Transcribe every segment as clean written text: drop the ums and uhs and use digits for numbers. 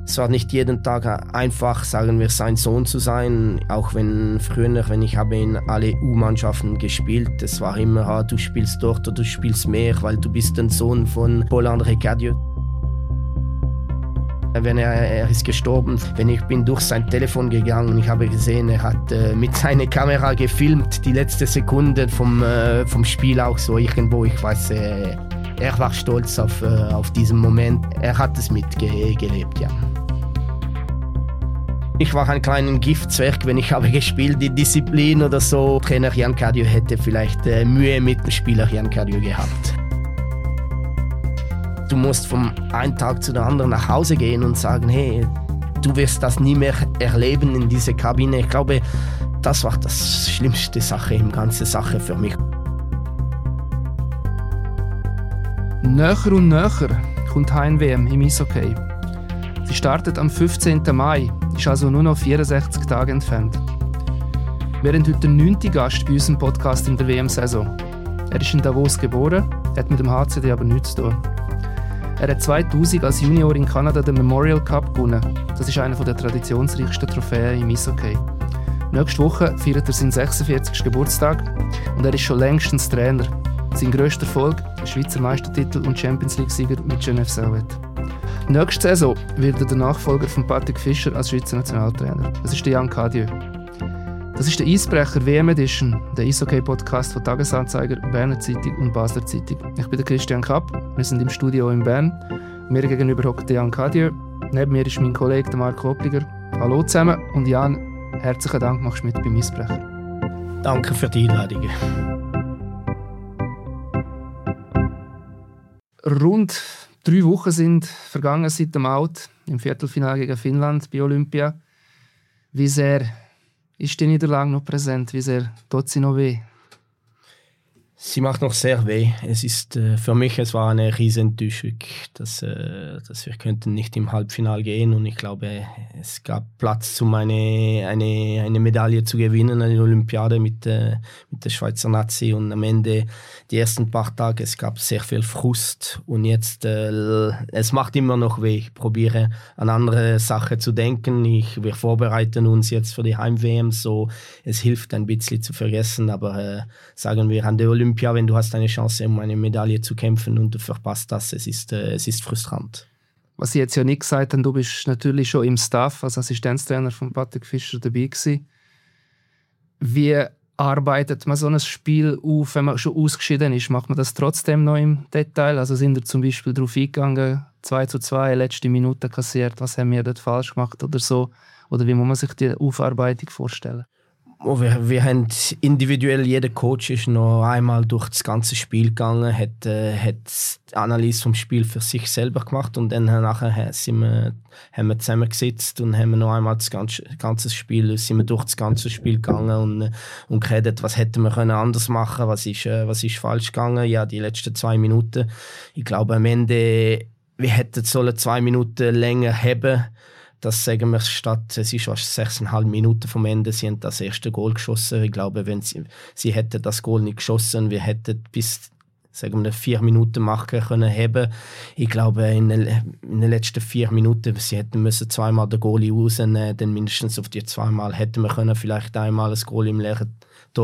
Es war nicht jeden Tag einfach, sagen wir, sein Sohn zu sein. Auch wenn früher, wenn ich habe in alle U-Mannschaften gespielt, es war immer, du spielst dort oder du spielst mehr, weil du bist ein Sohn von Paul-André Cadieux. Wenn er ist gestorben, ich bin durch sein Telefon gegangen, ich habe gesehen, er hat mit seiner Kamera gefilmt, die letzte Sekunde vom Spiel auch so irgendwo, ich weiß, er war stolz auf diesen Moment, er hat es mitgelebt, ja. Ich war ein kleiner Giftzwerg, wenn ich habe gespielt, die Disziplin oder so. Trainer Jan Cadieux hätte vielleicht Mühe mit dem Spieler Jan Cadieux gehabt. Du musst vom einen Tag zu der anderen nach Hause gehen und sagen, hey, du wirst das nie mehr erleben in dieser Kabine. Ich glaube, das war das schlimmste Sache im ganzen Sache für mich. Näher und näher kommt Heim-WM im Eishockey. Sie startet am 15. Mai, ist also nur noch 64 Tage entfernt. Wir haben heute den 9. Gast bei unserem Podcast in der WM-Saison. Er ist in Davos geboren, hat mit dem HCD aber nichts zu tun. Er hat 2000 als Junior in Kanada den Memorial Cup gewonnen. Das ist einer der traditionsreichsten Trophäen im Eishockey. Nächste Woche feiert er seinen 46. Geburtstag und er ist schon längstens Trainer. Sein grösster Erfolg, der Schweizer Meistertitel und Champions League-Sieger mit Genève Servette. Nächste Saison wird er der Nachfolger von Patrick Fischer als Schweizer Nationaltrainer. Das ist der Jan Cadieux. Das ist der Eisbrecher WM Edition, der Eishockey-Podcast von Tagesanzeiger, Berner Zeitung und Basler Zeitung. Ich bin der Christian Kapp, wir sind im Studio in Bern. Mir gegenüber hockt Jan Cadieux. Neben mir ist mein Kollege Marco Oppliger. Hallo zusammen und Jan, herzlichen Dank, machst du mit beim Eisbrecher. Danke für die Einladung. Rund 3 Wochen sind vergangen seit dem Out im Viertelfinale gegen Finnland bei Olympia. Wie sehr ist die Niederlage noch präsent? Wie sehr tut sie noch weh? Sie macht noch sehr weh. Für mich es war eine riesen Enttäuschung, dass wir könnten nicht im Halbfinale gehen und ich glaube, es gab Platz, um eine Medaille zu gewinnen, eine Olympiade mit der Schweizer Nazi und am Ende die ersten paar Tage, es gab sehr viel Frust und jetzt es macht immer noch weh. Ich probiere an andere Sachen zu denken. Wir vorbereiten uns jetzt für die Heim-WM, so es hilft ein bisschen zu vergessen, aber sagen wir an der Olympia, wenn du hast eine Chance, um eine Medaille zu kämpfen und du verpasst das, es ist frustrant. Was Sie jetzt ja nicht gesagt haben, du bist natürlich schon im Staff als Assistenztrainer von Patrick Fischer dabei gewesen. Wie arbeitet man so ein Spiel auf, wenn man schon ausgeschieden ist? Macht man das trotzdem noch im Detail? Also sind ihr zum Beispiel darauf eingegangen, 2:2, letzte Minute kassiert, was haben wir dort falsch gemacht oder so? Oder wie muss man sich die Aufarbeitung vorstellen? Wir haben individuell, jeder Coach ist noch einmal durch das ganze Spiel gegangen, hat die Analyse vom Spiel für sich selber gemacht und dann nachher haben wir zusammengesetzt und haben noch einmal das ganze Spiel, sind wir durch das ganze Spiel gegangen und geredet, was hätten wir anders machen, was ist falsch gegangen. Ja, die letzten 2 Minuten. Ich glaube am Ende, wir hätten 2 Minuten länger haben. Das sagen wir statt, es ist fast 6,5 Minuten vom Ende, sie haben das erste Goal geschossen. Ich glaube, wenn sie hätten das Goal nicht geschossen, wir hätten bis 4 Minuten machen können haben. Ich glaube, in den letzten 4 Minuten, sie hätten müssen 2-mal den Goalie rausnehmen, dann mindestens auf die 2-mal hätten wir können vielleicht einmal ein Goal im leeren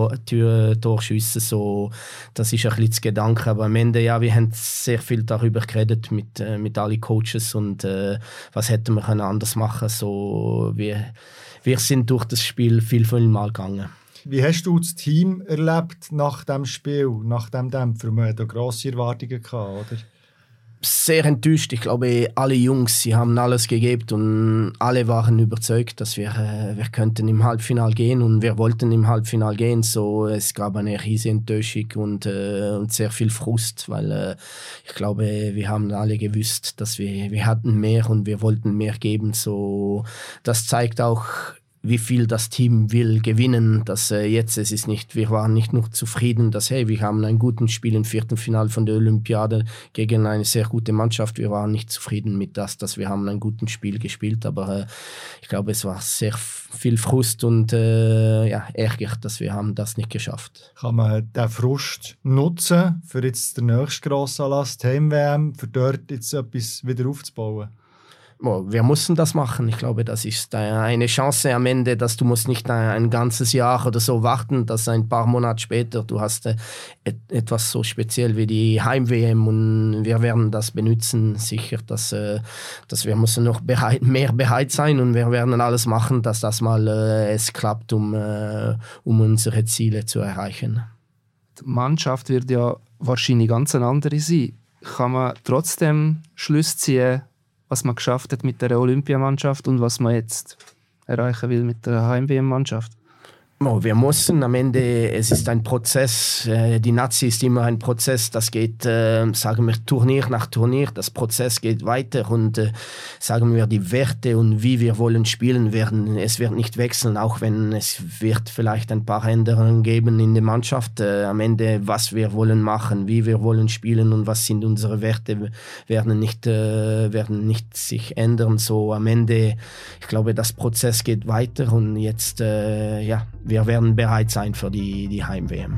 Tor schiessen. So, das ist ein bisschen das Gedanke. Aber am Ende, ja, wir haben sehr viel darüber geredet mit allen Coaches und was hätten wir können anders machen. So, wir sind durch das Spiel viel Mal gegangen. Wie hast du das Team erlebt nach dem Spiel, nach dem Dämpfer? Wir hatten grosse Erwartungen gehabt, oder? Sehr enttäuscht. Ich glaube, alle Jungs, sie haben alles gegeben und alle waren überzeugt, dass wir könnten im Halbfinale gehen und wir wollten im Halbfinale gehen. So, es gab eine riesige Enttäuschung und sehr viel Frust, weil ich glaube, wir haben alle gewusst, dass wir hatten mehr und wir wollten mehr geben. So, das zeigt auch, wie viel das Team will gewinnen, dass wir waren nicht nur zufrieden, dass wir haben ein gutes Spiel im Viertelfinale von der Olympiade gegen eine sehr gute Mannschaft. Wir waren nicht zufrieden mit dass wir haben ein gutes Spiel gespielt, aber ich glaube, es war sehr viel Frust und Ärger, dass wir haben das nicht geschafft. Kann man den Frust nutzen, für jetzt den nächsten grossen Anlass, die Heim-WM, für dort jetzt etwas wieder aufzubauen? wir mussten das machen. Ich glaube, das ist eine Chance am Ende, dass du musst nicht ein ganzes Jahr oder so warten, dass ein paar Monate später du hast etwas so speziell wie die Heim-WM und wir werden das benutzen, sicher, dass wir müssen noch mehr bereit sein und wir werden alles machen, dass das mal es klappt, um unsere Ziele zu erreichen. Die Mannschaft wird ja wahrscheinlich ganz eine andere sein. Kann man trotzdem Schluss ziehen, was man geschafft hat mit der Olympiamannschaft und was man jetzt erreichen will mit der Heim-WM-Mannschaft? Wir müssen am Ende, es ist ein Prozess, die Nazi ist immer ein Prozess, das geht, sagen wir, Turnier nach Turnier, das Prozess geht weiter und sagen wir, die Werte und wie wir wollen spielen es wird nicht wechseln, auch wenn es wird vielleicht ein paar Änderungen geben in der Mannschaft. Am Ende, was wir wollen machen, wie wir wollen spielen und was sind unsere Werte, werden nicht sich ändern. So am Ende, ich glaube, das Prozess geht weiter und jetzt, wir werden bereit sein für die Heim-WM.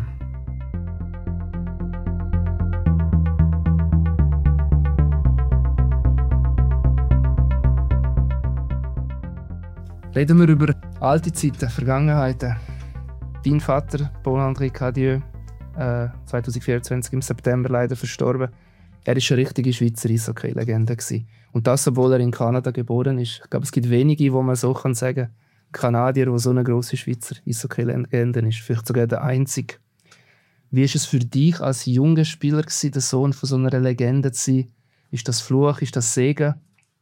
Reden wir über alte Zeiten, Vergangenheiten. Dein Vater, Paul-André Cadieux, 2024 im September leider verstorben. Er war eine richtige Schweizer Eishockey-Legende. Und das, obwohl er in Kanada geboren ist. Ich glaube, es gibt wenige, wo man so sagen kann, Kanadier, der so eine grosse Schweizer Eishockey-Legende ist. Vielleicht sogar der einzige. Wie war es für dich als junger Spieler, der Sohn von so einer Legende zu sein? Ist das Fluch, ist das Segen?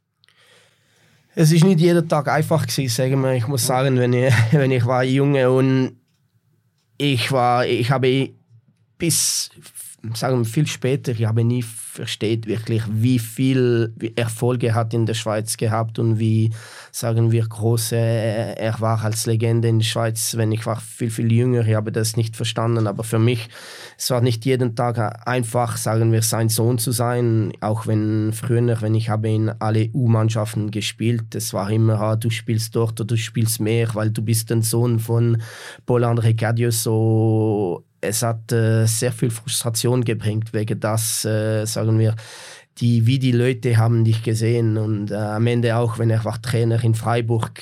Es ist nicht jeden Tag einfach gewesen, sagen wir. Ich muss sagen, wenn ich war Junge und ich habe bis, sagen wir, viel später, ich habe nie versteht wirklich, wie viel Erfolge hat in der Schweiz gehabt und wie, sagen wir, groß er war als Legende in der Schweiz. Wenn ich war viel jünger, ich habe das nicht verstanden, aber für mich, es war nicht jeden Tag einfach, sagen wir, sein Sohn zu sein, auch wenn früher, wenn ich habe in alle U-Mannschaften gespielt, es war immer, du spielst dort oder du spielst mehr, weil du bist ein Sohn von Paul-André Cadieux, so. Es hat sehr viel Frustration gebracht wegen das, sagen wir, wie die Leute haben dich gesehen und am Ende auch, wenn er war Trainer in Freiburg,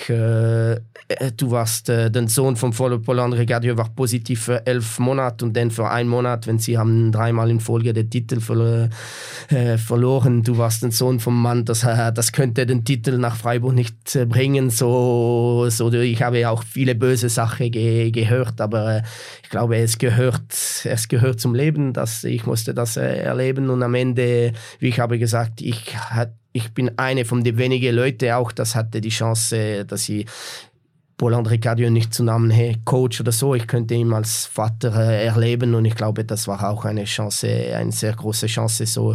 du warst der Sohn von Paul-André Cadieux, war positiv für 11 Monate und dann für 1 Monat, wenn sie haben 3-mal in Folge den Titel verloren, du warst der Sohn vom Mann, das könnte den Titel nach Freiburg nicht bringen, so ich habe auch viele böse Sachen gehört, aber ich glaube, es gehört zum Leben, dass ich musste das erleben und am Ende, wie ich habe gesagt, ich bin eine von den wenigen Leuten auch, das hatte die Chance, dass ich Paul-André Cadieux nicht zu Namen Coach oder so, ich könnte ihn als Vater erleben und ich glaube, das war auch eine Chance, eine sehr große Chance. So,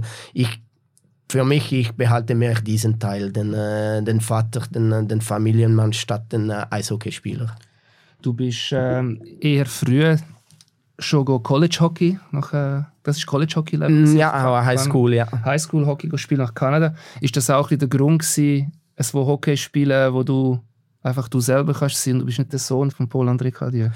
für mich, ich behalte mehr diesen Teil, den Vater, den Familienmann statt den Eishockeyspieler. Du bist eher früh schon College Hockey das ist College Hockey Level? Ja, aber High School, ja. High School Hockey spielen nach Kanada. Ist das auch der Grund gewesen, wo Hockey spielen, wo du einfach du selber kannst sein und du bist nicht der Sohn von Paul-André Cadieux?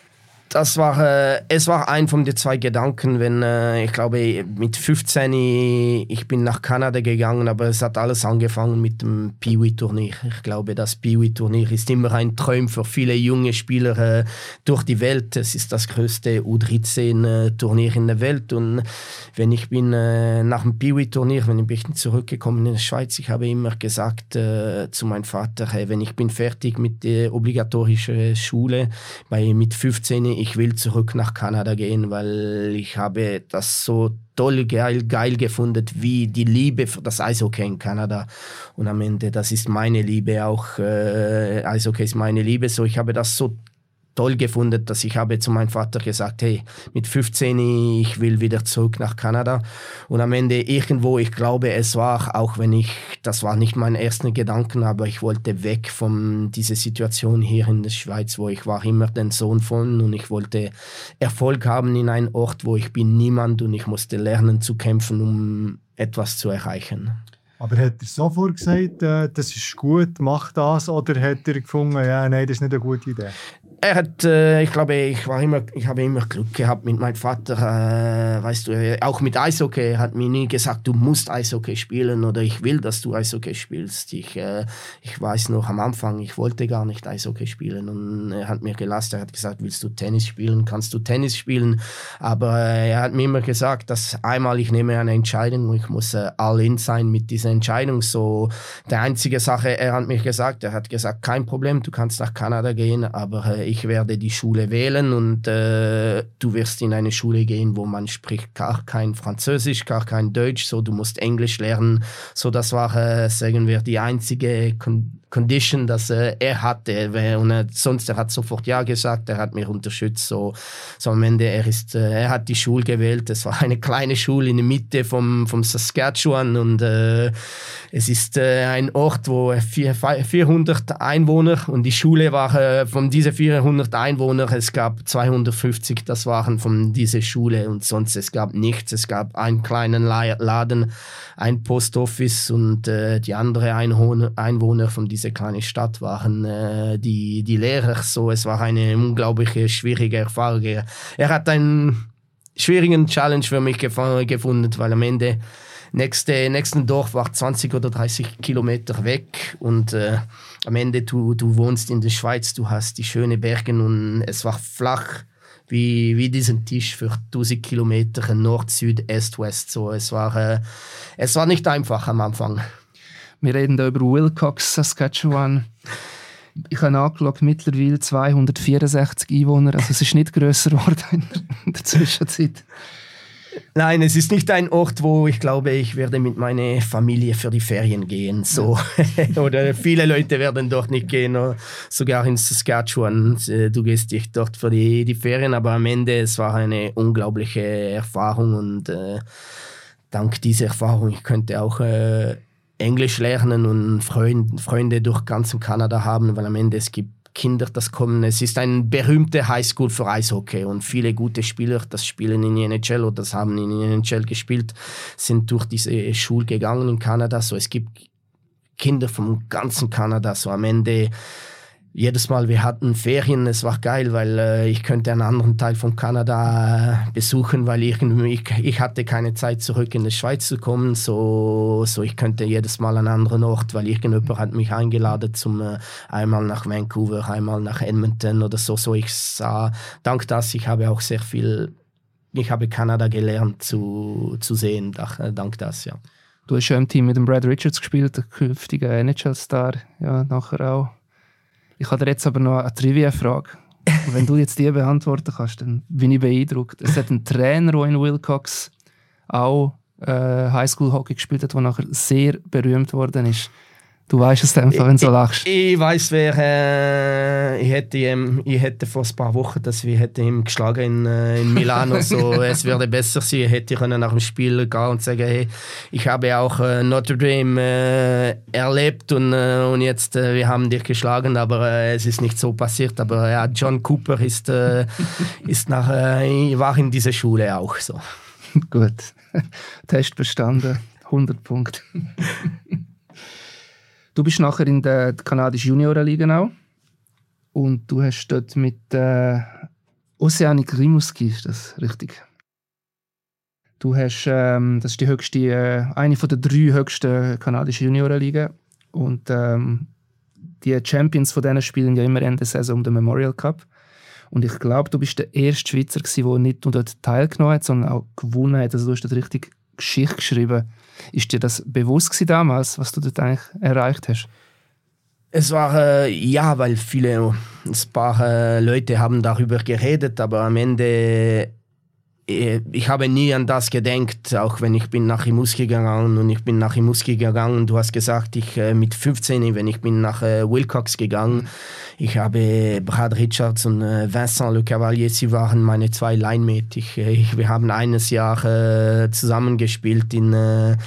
Es war ein von den 2 Gedanken, wenn ich glaube mit 15 ich bin nach Kanada gegangen, aber es hat alles angefangen mit dem Pee-Wee-Turnier. Ich glaube, das Pee-Wee-Turnier ist immer ein Traum für viele junge Spieler durch die Welt. Es ist das größte U13-Turnier in der Welt und wenn ich bin nach dem Pee-Wee-Turnier, wenn ich bin zurückgekommen in die Schweiz, ich habe immer gesagt zu meinem Vater, hey, wenn ich bin fertig mit der obligatorischen Schule, mit 15 ich will zurück nach Kanada gehen, weil ich habe das so toll, geil gefunden, wie die Liebe für das Eishockey in Kanada. Und am Ende, das ist meine Liebe auch. Eishockey ist meine Liebe. So, ich habe das so toll gefunden, dass ich habe zu meinem Vater gesagt, hey, mit 15 ich will wieder zurück nach Kanada. Und am Ende irgendwo, ich glaube, es war, auch wenn das war nicht mein erster Gedanken, aber ich wollte weg von dieser Situation hier in der Schweiz, wo ich war immer den Sohn von und ich wollte Erfolg haben in einem Ort, wo ich bin niemand und ich musste lernen zu kämpfen, um etwas zu erreichen. Aber hat er sofort gesagt, das ist gut, mach das, oder hat er gefunden, ja, nein, das ist nicht eine gute Idee? ich glaube, ich habe immer Glück gehabt mit meinem Vater, weißt du, auch mit Eishockey. Er hat mir nie gesagt, du musst Eishockey spielen oder ich will, dass du Eishockey spielst. Ich weiß noch am Anfang, ich wollte gar nicht Eishockey spielen und er hat mir gelassen, er hat gesagt, willst du Tennis spielen, kannst du Tennis spielen, aber er hat mir immer gesagt, dass einmal ich nehme eine Entscheidung und ich muss all in sein mit dieser Entscheidung. So, die einzige Sache, er hat gesagt, kein Problem, du kannst nach Kanada gehen, aber ich werde die Schule wählen und du wirst in eine Schule gehen, wo man spricht gar kein Französisch, gar kein Deutsch, so du musst Englisch lernen. So das war, sagen wir, die einzige Condition, dass er hatte. Und sonst, er hat sofort Ja gesagt, er hat mich unterstützt. So am Ende, er hat die Schule gewählt. Es war eine kleine Schule in der Mitte vom Saskatchewan und es ist ein Ort, wo 400 Einwohner und die Schule war von diesen 400 Einwohnern, es gab 250, das waren von dieser Schule und sonst es gab nichts. Es gab einen kleinen Laden, ein Postoffice und die anderen Einwohner von dieser kleinen Stadt waren die Lehrer. So, es war eine unglaubliche, schwierige Erfahrung. Er hat einen schwierigen Challenge für mich gefunden, weil am Ende nächsten Dorf war 20 oder 30 Kilometer weg und am Ende du wohnst in der Schweiz, du hast die schönen Berge und es war flach wie diesen Tisch für 1000 Kilometer Nord, Süd, Est, West. So, es war nicht einfach am Anfang. Wir reden da über Wilcox, Saskatchewan. Ich habe nachgeschaut, mittlerweile 264 Einwohner, also es ist nicht grösser geworden in der Zwischenzeit. Nein, es ist nicht ein Ort, wo ich glaube, ich werde mit meiner Familie für die Ferien gehen. So. Oder viele Leute werden dort nicht gehen, sogar in Saskatchewan. Du gehst dich dort für die Ferien, aber am Ende, es war eine unglaubliche Erfahrung und dank dieser Erfahrung, ich könnte auch Englisch lernen und Freunde durch ganz Kanada haben, weil am Ende es gibt Kinder, das kommen. Es ist eine berühmte Highschool für Eishockey und viele gute Spieler, das spielen in die NHL oder das haben in die NHL gespielt, sind durch diese Schule gegangen in Kanada. So, es gibt Kinder vom ganzen Kanada. So am Ende, jedes Mal, wir hatten Ferien, es war geil, weil ich könnte einen anderen Teil von Kanada besuchen, weil ich hatte keine Zeit, zurück in die Schweiz zu kommen. So ich könnte jedes Mal an einen anderen Ort, weil irgendjemand hat mich eingeladen einmal nach Vancouver, einmal nach Edmonton oder so. So ich sah, dank das, ich habe auch sehr viel, ich habe Kanada gelernt zu sehen, dank das, ja. Du hast ja im Team mit dem Brad Richards gespielt, der künftige NHL-Star, ja, nachher auch. Ich habe dir jetzt aber noch eine Trivia-Frage. Und wenn du jetzt die beantworten kannst, dann bin ich beeindruckt. Es hat einen Trainer, der in Wilcox auch Highschool-Hockey gespielt hat, der nachher sehr berühmt worden ist. Du weißt es einfach, wenn du so lachst. Ich weiß, wer. Ich hätte vor ein paar Wochen, dass wir ihn geschlagen in Milano. So, es würde besser sein. Ich hätte können nach dem Spiel gehen und sagen, hey, ich habe auch Notre Dame erlebt und jetzt wir haben dich geschlagen, aber es ist nicht so passiert. Aber ja, John Cooper war in dieser Schule auch so. Gut, Test bestanden, 100 Punkte. Du bist nachher in der kanadischen Juniorenliga auch und du hast dort mit Oceanic Rimouski, ist das richtig? Du hast, das ist die höchste, eine von der 3 höchsten kanadischen Juniorenligen und die Champions von denen spielen ja immer Ende der Saison um den Memorial Cup. Und ich glaube, du bist der erste Schweizer gewesen, der nicht nur dort teilgenommen hat, sondern auch gewonnen hat. Also du hast dort richtig Geschichte geschrieben. Ist dir das bewusst gewesen damals, was du dort eigentlich erreicht hast? Es war, ja, weil ein paar Leute haben darüber geredet, aber am Ende, ich habe nie an das gedacht, auch wenn ich bin nach Rimouski gegangen und du hast gesagt, ich mit 15, wenn ich bin nach Wilcox gegangen, ich habe Brad Richards und Vincent Le Cavalier, sie waren meine 2 Line-Mates. Wir haben eines Jahr zusammengespielt in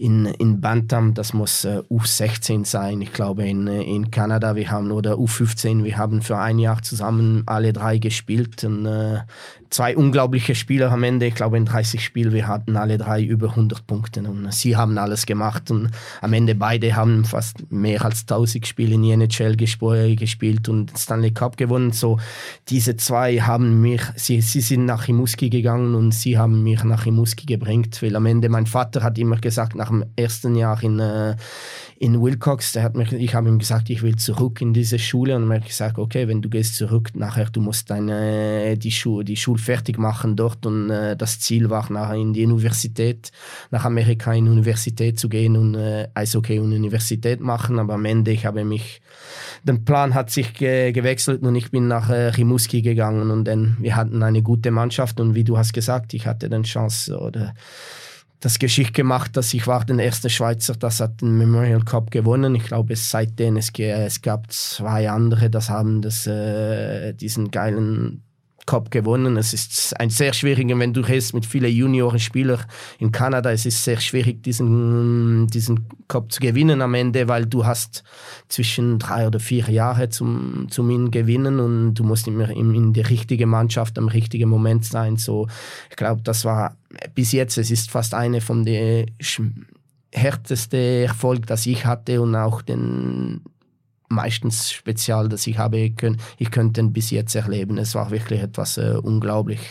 in Bantam, das muss U16 sein. Ich glaube in Kanada, oder U15, wir haben für ein Jahr zusammen alle 3 gespielt. Und, 2 unglaubliche Spieler am Ende. Ich glaube in 30 Spielen, wir hatten alle 3 über 100 Punkte und sie haben alles gemacht und am Ende beide haben fast mehr als 1000 Spiele in die NHL gespielt und Stanley Cup gewonnen. So, diese 2 haben sie sind nach Rimouski gegangen und sie haben mich nach Rimouski gebracht, weil am Ende mein Vater hat immer gesagt, nach dem ersten Jahr in Wilcox, ich habe ihm gesagt, ich will zurück in diese Schule und er hat gesagt, okay, wenn du gehst zurück, nachher du musst die Schule fertig machen dort und das Ziel war nachher in die Universität, nach Amerika in die Universität zu gehen und Eishockey und Universität machen, aber am Ende der Plan hat sich gewechselt und ich bin nach Rimouski gegangen und dann wir hatten eine gute Mannschaft und wie du hast gesagt, ich hatte dann Chance oder das Geschichte gemacht, dass ich war der erste Schweizer, das hat den Memorial Cup gewonnen. Ich glaube, seitdem es gab 2 andere, das haben diesen geilen Cup gewonnen. Es ist ein sehr schwieriger, wenn du redest mit vielen Juniorenspielern in Kanada, es ist sehr schwierig, diesen Cup zu gewinnen am Ende, weil du hast zwischen 3 oder 4 Jahre zum ihn gewinnen und du musst immer in der richtigen Mannschaft am richtigen Moment sein. So, ich glaube, das war bis jetzt, es ist fast eine von den härtesten Erfolg, das ich hatte und auch den meistens spezial, das ich könnte bis jetzt erleben. Es war wirklich etwas unglaublich.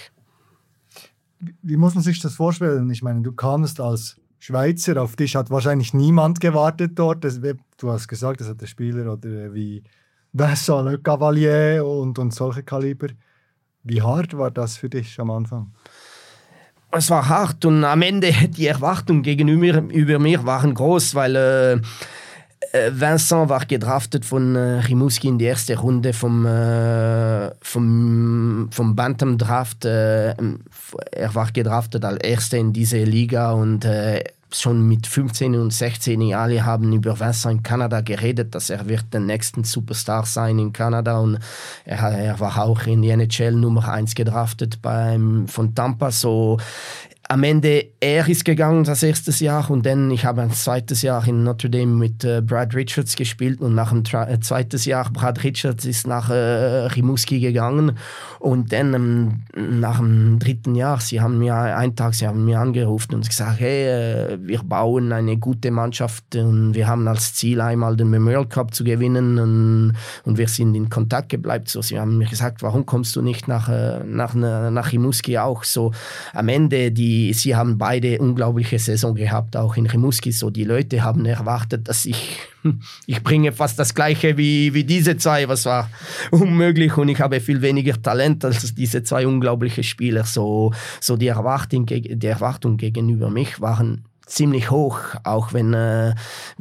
Wie muss man sich das vorstellen? Ich meine, du kamst als Schweizer, auf dich hat wahrscheinlich niemand gewartet dort. Du hast gesagt, das hat der Spieler oder wie Vincent Le Cavalier und solche Kaliber. Wie hart war das für dich am Anfang? Es war hart und am Ende die Erwartungen gegenüber mir waren groß, weil Vincent war gedraftet von Rimouski in die erste Runde vom Bantam Draft. Er war gedraftet als Erster in diese Liga und schon mit 15 und 16 Jahren alle haben über Vincent in Kanada geredet, dass er wird der nächste Superstar sein in Kanada und er war auch in die NHL Nummer 1 gedraftet von Tampa. So am Ende, er ist gegangen das erste Jahr und dann, ich habe ein zweites Jahr in Notre Dame mit Brad Richards gespielt und nach dem zweiten Jahr, Brad Richards ist nach Rimouski gegangen und dann nach dem 3. Jahr, sie haben mir angerufen und gesagt, hey, wir bauen eine gute Mannschaft und wir haben als Ziel einmal den Memorial Cup zu gewinnen und wir sind in Kontakt geblieben. So, sie haben mir gesagt, warum kommst du nicht nach Rimouski auch? So, am Ende, sie haben beide unglaubliche Saison gehabt, auch in Rimouski. So, die Leute haben erwartet, dass ich bringe fast das Gleiche wie diese 2, was war unmöglich und ich habe viel weniger Talent als diese 2 unglaubliche Spieler. So die Erwartung gegenüber mich waren ziemlich hoch, auch wenn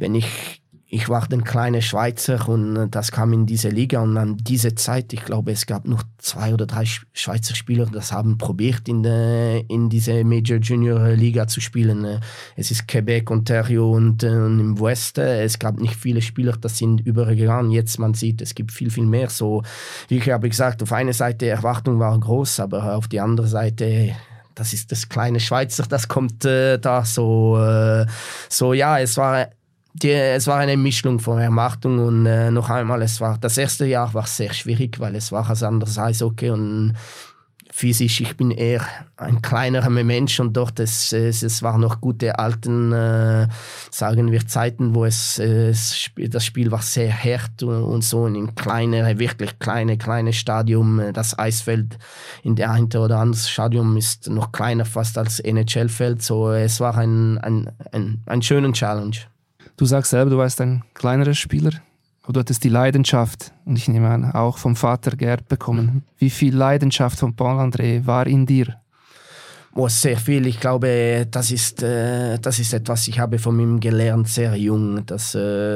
ich war der kleine Schweizer und das kam in diese Liga und an diese Zeit, ich glaube, es gab noch 2 oder 3 Schweizer Spieler, das haben probiert, in diese Major Junior Liga zu spielen. Es ist Quebec, Ontario und im Westen. Es gab nicht viele Spieler, das sind übergegangen. Jetzt, man sieht, es gibt viel, viel mehr. So, wie ich habe gesagt, auf einer Seite die Erwartung war groß, aber auf die andere Seite, das ist das kleine Schweizer, das kommt da so. Ja, es war eine Mischung von Erwartung und noch einmal, das erste Jahr war sehr schwierig, weil es war als anderes Eishockey und physisch, ich bin eher ein kleinerer Mensch und dort, es war noch gute alten, sagen wir, Zeiten, wo das Spiel war sehr hart und so in wirklich kleine Stadium, das Eisfeld in der einen oder anderen Stadium ist noch kleiner fast als NHL-Feld, so es war ein schöner Challenge. Du sagst selber, du warst ein kleinerer Spieler, aber du hattest die Leidenschaft, und ich nehme an, auch vom Vater Gerd bekommen. Wie viel Leidenschaft von Paul-André war in dir? Sehr viel. Ich glaube, das ist etwas, ich habe von ihm gelernt, sehr jung, dass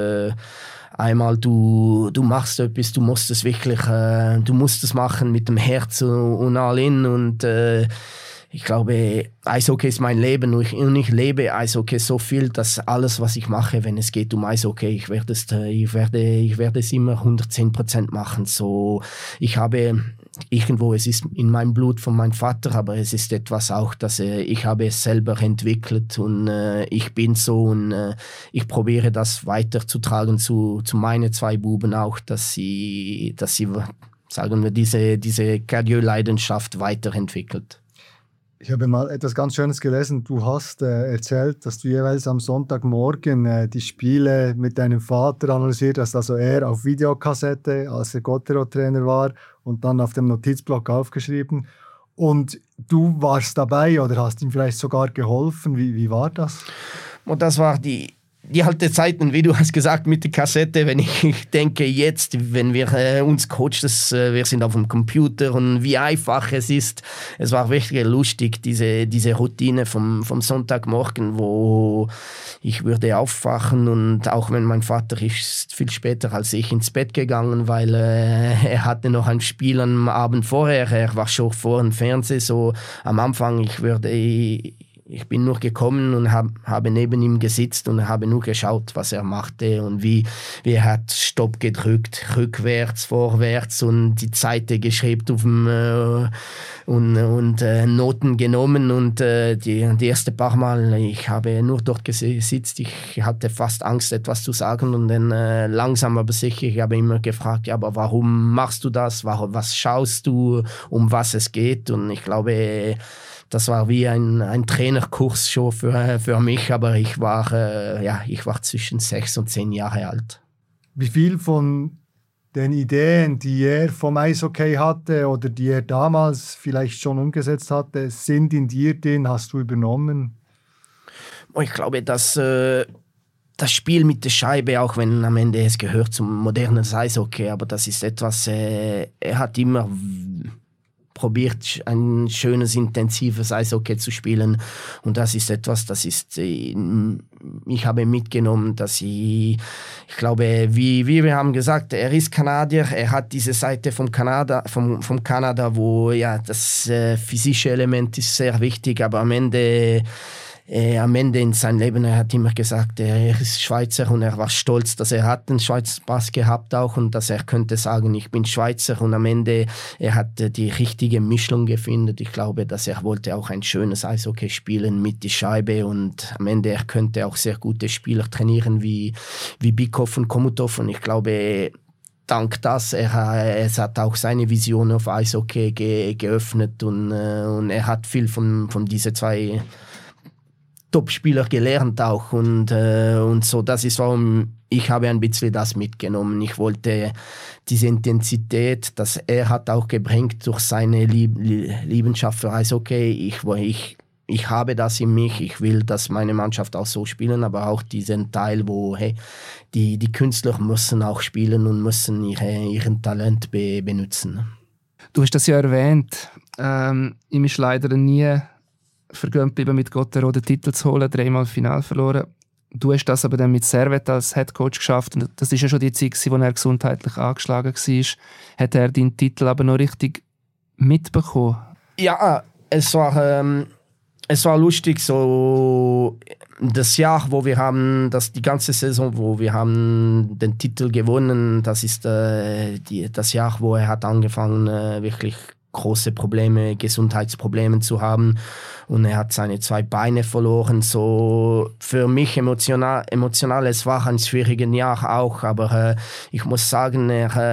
einmal du machst etwas, du musst es wirklich, du musst es machen mit dem Herz und all in und ich glaube, Eishockey ist mein Leben und ich lebe Eishockey so viel, dass alles, was ich mache, wenn es geht um Eishockey, ich werde es immer 110% machen. So, ich habe irgendwo, es ist in meinem Blut von meinem Vater, aber es ist etwas auch, dass ich habe es selber entwickelt und ich bin so und ich probiere das weiterzutragen zu meinen 2 Buben auch, dass sie sagen wir, diese Cardio-Leidenschaft weiterentwickelt. Ich habe mal etwas ganz Schönes gelesen. Du hast erzählt, dass du jeweils am Sonntagmorgen die Spiele mit deinem Vater analysiert hast. Also er auf Videokassette, als er Gottero-Trainer war, und dann auf dem Notizblock aufgeschrieben. Und du warst dabei oder hast ihm vielleicht sogar geholfen. Wie war das? Und das war die alte Zeiten, wie du hast gesagt, mit der Kassette. Wenn ich denke jetzt, wenn wir uns coachen, wir sind auf dem Computer und wie einfach es ist. Es war wirklich lustig, diese Routine vom Sonntagmorgen, wo ich würde aufwachen und auch wenn mein Vater ist viel später als ich ins Bett gegangen, weil er hatte noch ein Spiel am Abend vorher. Er war schon vor dem Fernsehen, so am Anfang, ich bin nur gekommen und habe neben ihm gesitzt und habe nur geschaut, was er machte und wie er hat Stopp gedrückt, rückwärts, vorwärts und die Seite geschrieben auf dem, und Noten genommen und die erste paar Mal, ich habe nur dort gesitzt, ich hatte fast Angst, etwas zu sagen und dann langsam aber sicher, ich habe immer gefragt, ja, aber warum machst du das, was schaust du, um was es geht und ich glaube, das war wie ein Trainerkurs schon für mich, aber ich war zwischen 6 und 10 Jahre alt. Wie viel von den Ideen, die er vom Eishockey hatte oder die er damals vielleicht schon umgesetzt hatte, sind in dir drin, hast du übernommen? Ich glaube, dass das Spiel mit der Scheibe, auch wenn am Ende es gehört zum modernen Eishockey, aber das ist etwas, er hat immer probiert, ein schönes, intensives Eishockey zu spielen. Und das ist etwas, ich habe mitgenommen, dass ich glaube, wie wir haben gesagt, er ist Kanadier, er hat diese Seite vom Kanada, wo ja das physische Element ist sehr wichtig, aber am Ende in seinem Leben, er hat immer gesagt, er ist Schweizer und er war stolz, dass er hat einen Schweizer Pass gehabt auch und dass er könnte sagen, ich bin Schweizer und am Ende, er hat die richtige Mischung gefunden. Ich glaube, dass er wollte auch ein schönes Eishockey spielen mit der Scheibe und am Ende, er könnte auch sehr gute Spieler trainieren wie Bikov und Komutov und ich glaube, dank das, es hat auch seine Vision auf Eishockey geöffnet und er hat viel von diesen 2 Top-Spieler gelernt auch und so, das ist warum ich habe ein bisschen das mitgenommen. Ich wollte diese Intensität, das er hat auch gebracht durch seine Leidenschaft für Eishockey. Ich habe das in mich, ich will, dass meine Mannschaft auch so spielen, aber auch diesen Teil, wo die Künstler müssen auch spielen und müssen ihren Talent benutzen. Du hast das ja erwähnt, ihm ist leider nie vergönnt bleiben, mit Gottero den Titel zu holen, 3-mal Finale verloren. Du hast das aber dann mit Servette als Headcoach geschafft. Und das war ja schon die Zeit, wo er gesundheitlich angeschlagen war. Hat er deinen Titel aber noch richtig mitbekommen? Ja, es war lustig, so das Jahr, wo wir haben, die ganze Saison, wo wir haben den Titel gewonnen, das ist das Jahr, wo er hat angefangen, wirklich große Probleme, Gesundheitsprobleme zu haben und er hat seine 2 Beine verloren. So für mich emotional, es war ein schwieriges Jahr auch, aber ich muss sagen,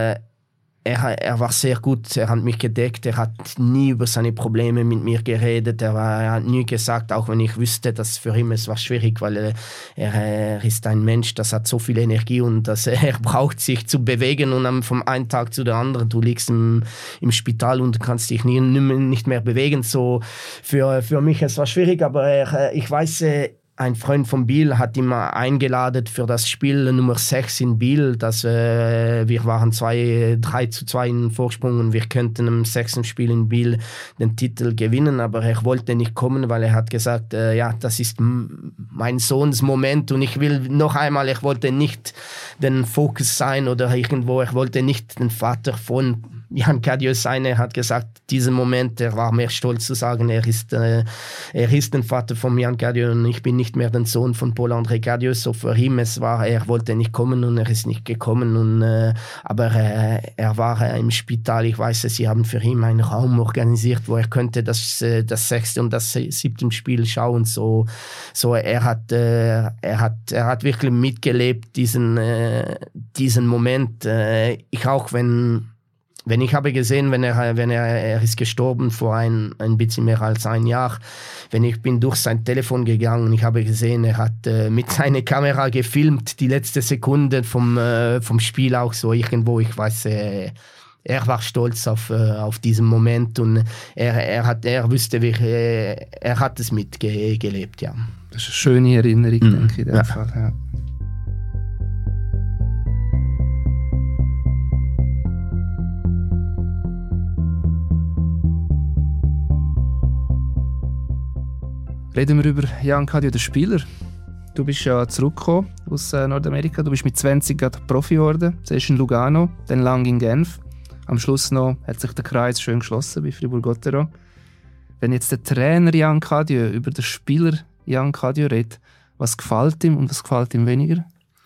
er war sehr gut, er hat mich gedeckt, er hat nie über seine Probleme mit mir geredet, er hat nie gesagt, auch wenn ich wüsste, dass für ihn es war schwierig, weil er ist ein Mensch, das hat so viel Energie und dass er braucht sich zu bewegen und dann vom einen Tag zu der anderen, du liegst im Spital und kannst dich nicht mehr bewegen, so für mich es war schwierig, aber ich weiß, ein Freund von Biel hat ihn eingeladen für das Spiel Nummer 6 in Biel. Wir waren 3-2 in Vorsprung und wir könnten im 6. Spiel in Biel den Titel gewinnen, aber er wollte nicht kommen, weil er hat gesagt, ja, das ist mein Sohns Moment und ich will noch einmal, ich wollte nicht den Fokus sein oder irgendwo, ich wollte nicht den Vater von Jan Kadius hat gesagt, diesen Moment, er war mehr stolz zu sagen, er ist der Vater von Jan Kadius und ich bin nicht mehr der Sohn von Paul-André Kadius. So für ihn, er wollte nicht kommen und er ist nicht gekommen. Aber er war im Spital, ich weiß es, sie haben für ihn einen Raum organisiert, wo er könnte das 6. und das 7. Spiel schauen. So er hat wirklich mitgelebt, diesen Moment. Ich auch, wenn ich habe gesehen, er ist gestorben vor ein bisschen mehr als ein Jahr, wenn ich bin durch sein Telefon gegangen, ich habe gesehen, er hat mit seiner Kamera gefilmt, die letzte Sekunde vom Spiel auch so irgendwo, ich weiß, er war stolz auf diesen Moment und er wusste wirklich, er hat es mitgelebt, ja. Das ist eine schöne Erinnerung, denke ich, in dem Fall, ja. Reden wir über Jan Kadius, den Spieler. Du bist ja zurückgekommen aus Nordamerika. Du bist mit 20 Profi geworden. Zuerst in Lugano, dann lang in Genf. Am Schluss noch hat sich der Kreis schön geschlossen bei Fribourg-Gotteron. Wenn jetzt der Trainer Jan Kadius über den Spieler Jan Kadius redet, was gefällt ihm und was gefällt ihm weniger?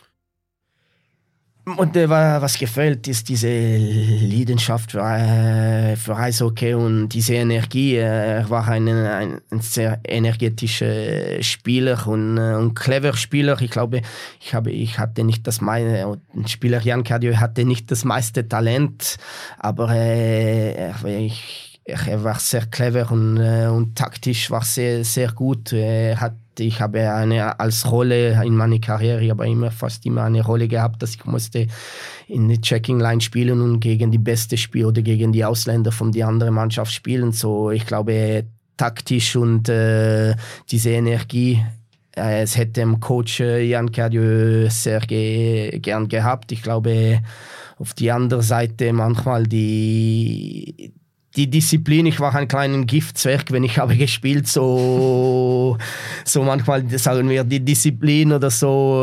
Und was gefällt, ist diese Leidenschaft für Eishockey und diese Energie. Er war ein sehr energetischer Spieler und clever Spieler. Ich glaube, ich hatte nicht das meiste. Ein Spieler Jan Kadius hatte nicht das meiste Talent, aber er war sehr clever und taktisch war sehr, sehr gut. Ich habe als Rolle in meiner Karriere fast immer eine Rolle gehabt, dass ich musste in der Checking-Line spielen und gegen die beste Spieler oder gegen die Ausländer von der anderen Mannschaft spielen. So, ich glaube, taktisch und diese Energie, es hätte dem Coach Jan Kadius sehr gern gehabt. Ich glaube, auf die andere Seite manchmal die Disziplin, ich war ein kleiner Giftzwerg, wenn ich habe gespielt, so manchmal sagen wir die Disziplin oder so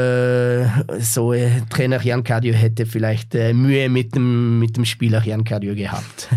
Trainer Jan Kadius hätte vielleicht Mühe mit dem Spieler Jan Kadius gehabt.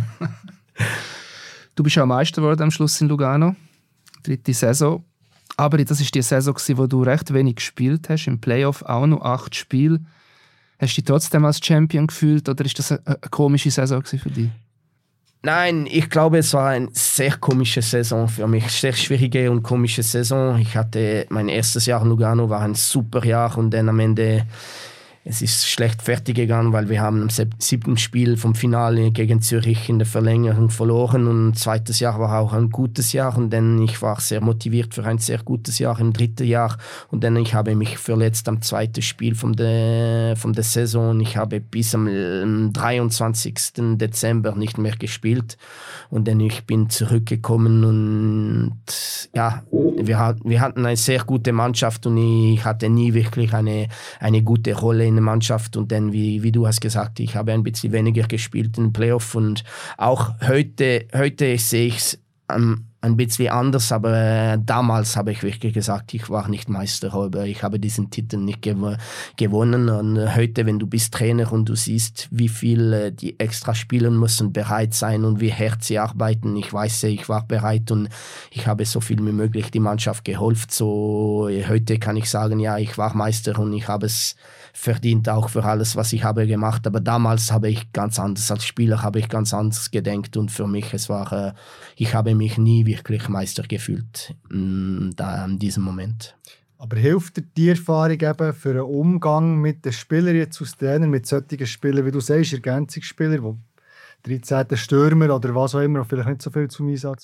Du bist ja Meister geworden am Schluss in Lugano, 3. Saison, aber das war die Saison, wo du recht wenig gespielt hast, im Playoff auch noch 8 Spiele. Hast du dich trotzdem als Champion gefühlt oder ist das eine komische Saison für dich? Nein, ich glaube, es war eine sehr komische Saison für mich. Sehr schwierige und komische Saison. Mein erstes Jahr in Lugano war ein super Jahr und dann am Ende es ist schlecht fertig gegangen, weil wir haben am 7. Spiel vom Finale gegen Zürich in der Verlängerung verloren und zweites Jahr war auch ein gutes Jahr und dann ich war sehr motiviert für ein sehr gutes Jahr im 3. Jahr und dann ich habe mich verletzt am 2. Spiel von der Saison. Ich habe bis am 23. Dezember nicht mehr gespielt und dann ich bin zurückgekommen und ja, wir hatten eine sehr gute Mannschaft und ich hatte nie wirklich eine gute Rolle in der Mannschaft und dann, wie du hast gesagt, ich habe ein bisschen weniger gespielt im Playoff und auch heute sehe ich es ein bisschen anders, aber damals habe ich wirklich gesagt, ich war nicht Meister, aber ich habe diesen Titel nicht gewonnen und heute, wenn du bist Trainer und du siehst, wie viel die extra spielen müssen, bereit sein und wie hart sie arbeiten, ich weiß, ich war bereit und ich habe so viel wie möglich die Mannschaft geholfen, so heute kann ich sagen, ja, ich war Meister und ich habe es verdient auch für alles, was ich habe gemacht, aber damals habe ich ganz anders, als Spieler habe ich ganz anders gedacht und für mich, ich habe mich nie wirklich Meister gefühlt da in diesem Moment. Aber hilft dir die Erfahrung eben für einen Umgang mit den Spielern jetzt als Trainer, mit solchen Spielern, wie du sagst, Ergänzungsspieler, wo 13. Stürmer oder was auch immer, vielleicht nicht so viel zum Einsatz?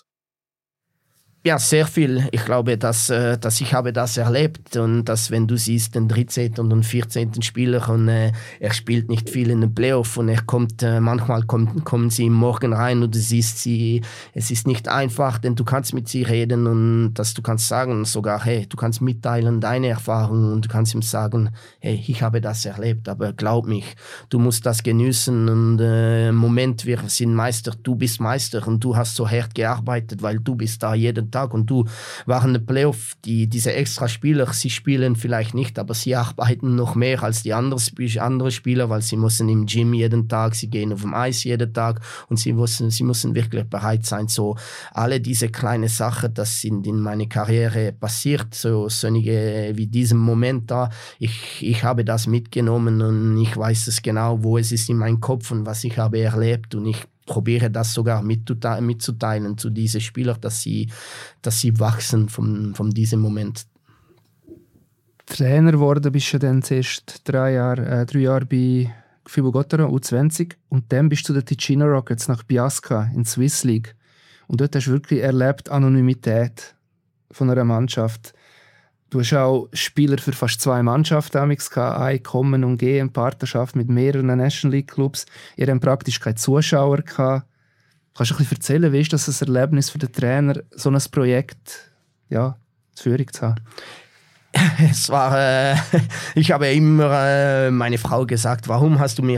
Ja, sehr viel. Ich glaube, dass ich habe das erlebt und dass, wenn du siehst, den 13. und den 14. Spieler und er spielt nicht viel in den Playoff und manchmal kommen sie morgen rein und du siehst sie, es ist nicht einfach, denn du kannst mit sie reden und dass du kannst sagen sogar, hey, du kannst mitteilen deine Erfahrungen und du kannst ihm sagen, hey, ich habe das erlebt, aber glaub mich, du musst das genießen und im Moment, wir sind Meister, du bist Meister und du hast so hart gearbeitet, weil du bist da jeden Tag. Und du waren eine Playoff, diese Extraspieler, sie spielen vielleicht nicht, aber sie arbeiten noch mehr als die anderen Spieler, weil sie müssen im Gym jeden Tag, sie gehen auf dem Eis jeden Tag und sie müssen wirklich bereit sein. So alle diese kleinen Sachen, das sind in meiner Karriere passiert, so sonnige wie diesem Moment da. Ich habe das mitgenommen und ich weiß es genau, wo es ist in meinem Kopf und was ich habe erlebt, und ich probiere das sogar mitzuteilen zu diesen Spielern, dass sie wachsen von diesem Moment. Trainer geworden bist du dann zuerst 3 Jahre bei FIBO Gotteron U20 und dann bist du zu den Ticino Rockets nach Biasca in die Swiss League. Und dort hast du wirklich erlebt Anonymität von einer Mannschaft. Du hast auch Spieler für fast 2 Mannschaften gehabt, ein Kommen und Gehen, Partnerschaft mit mehreren National League Clubs. Ihr habt praktisch keine Zuschauer gehabt. Kannst du ein bisschen erzählen, wie ist das ein Erlebnis für den Trainer, so ein Projekt zur Führung zu haben? Es war, ich habe immer meine Frau gesagt, warum hast du mir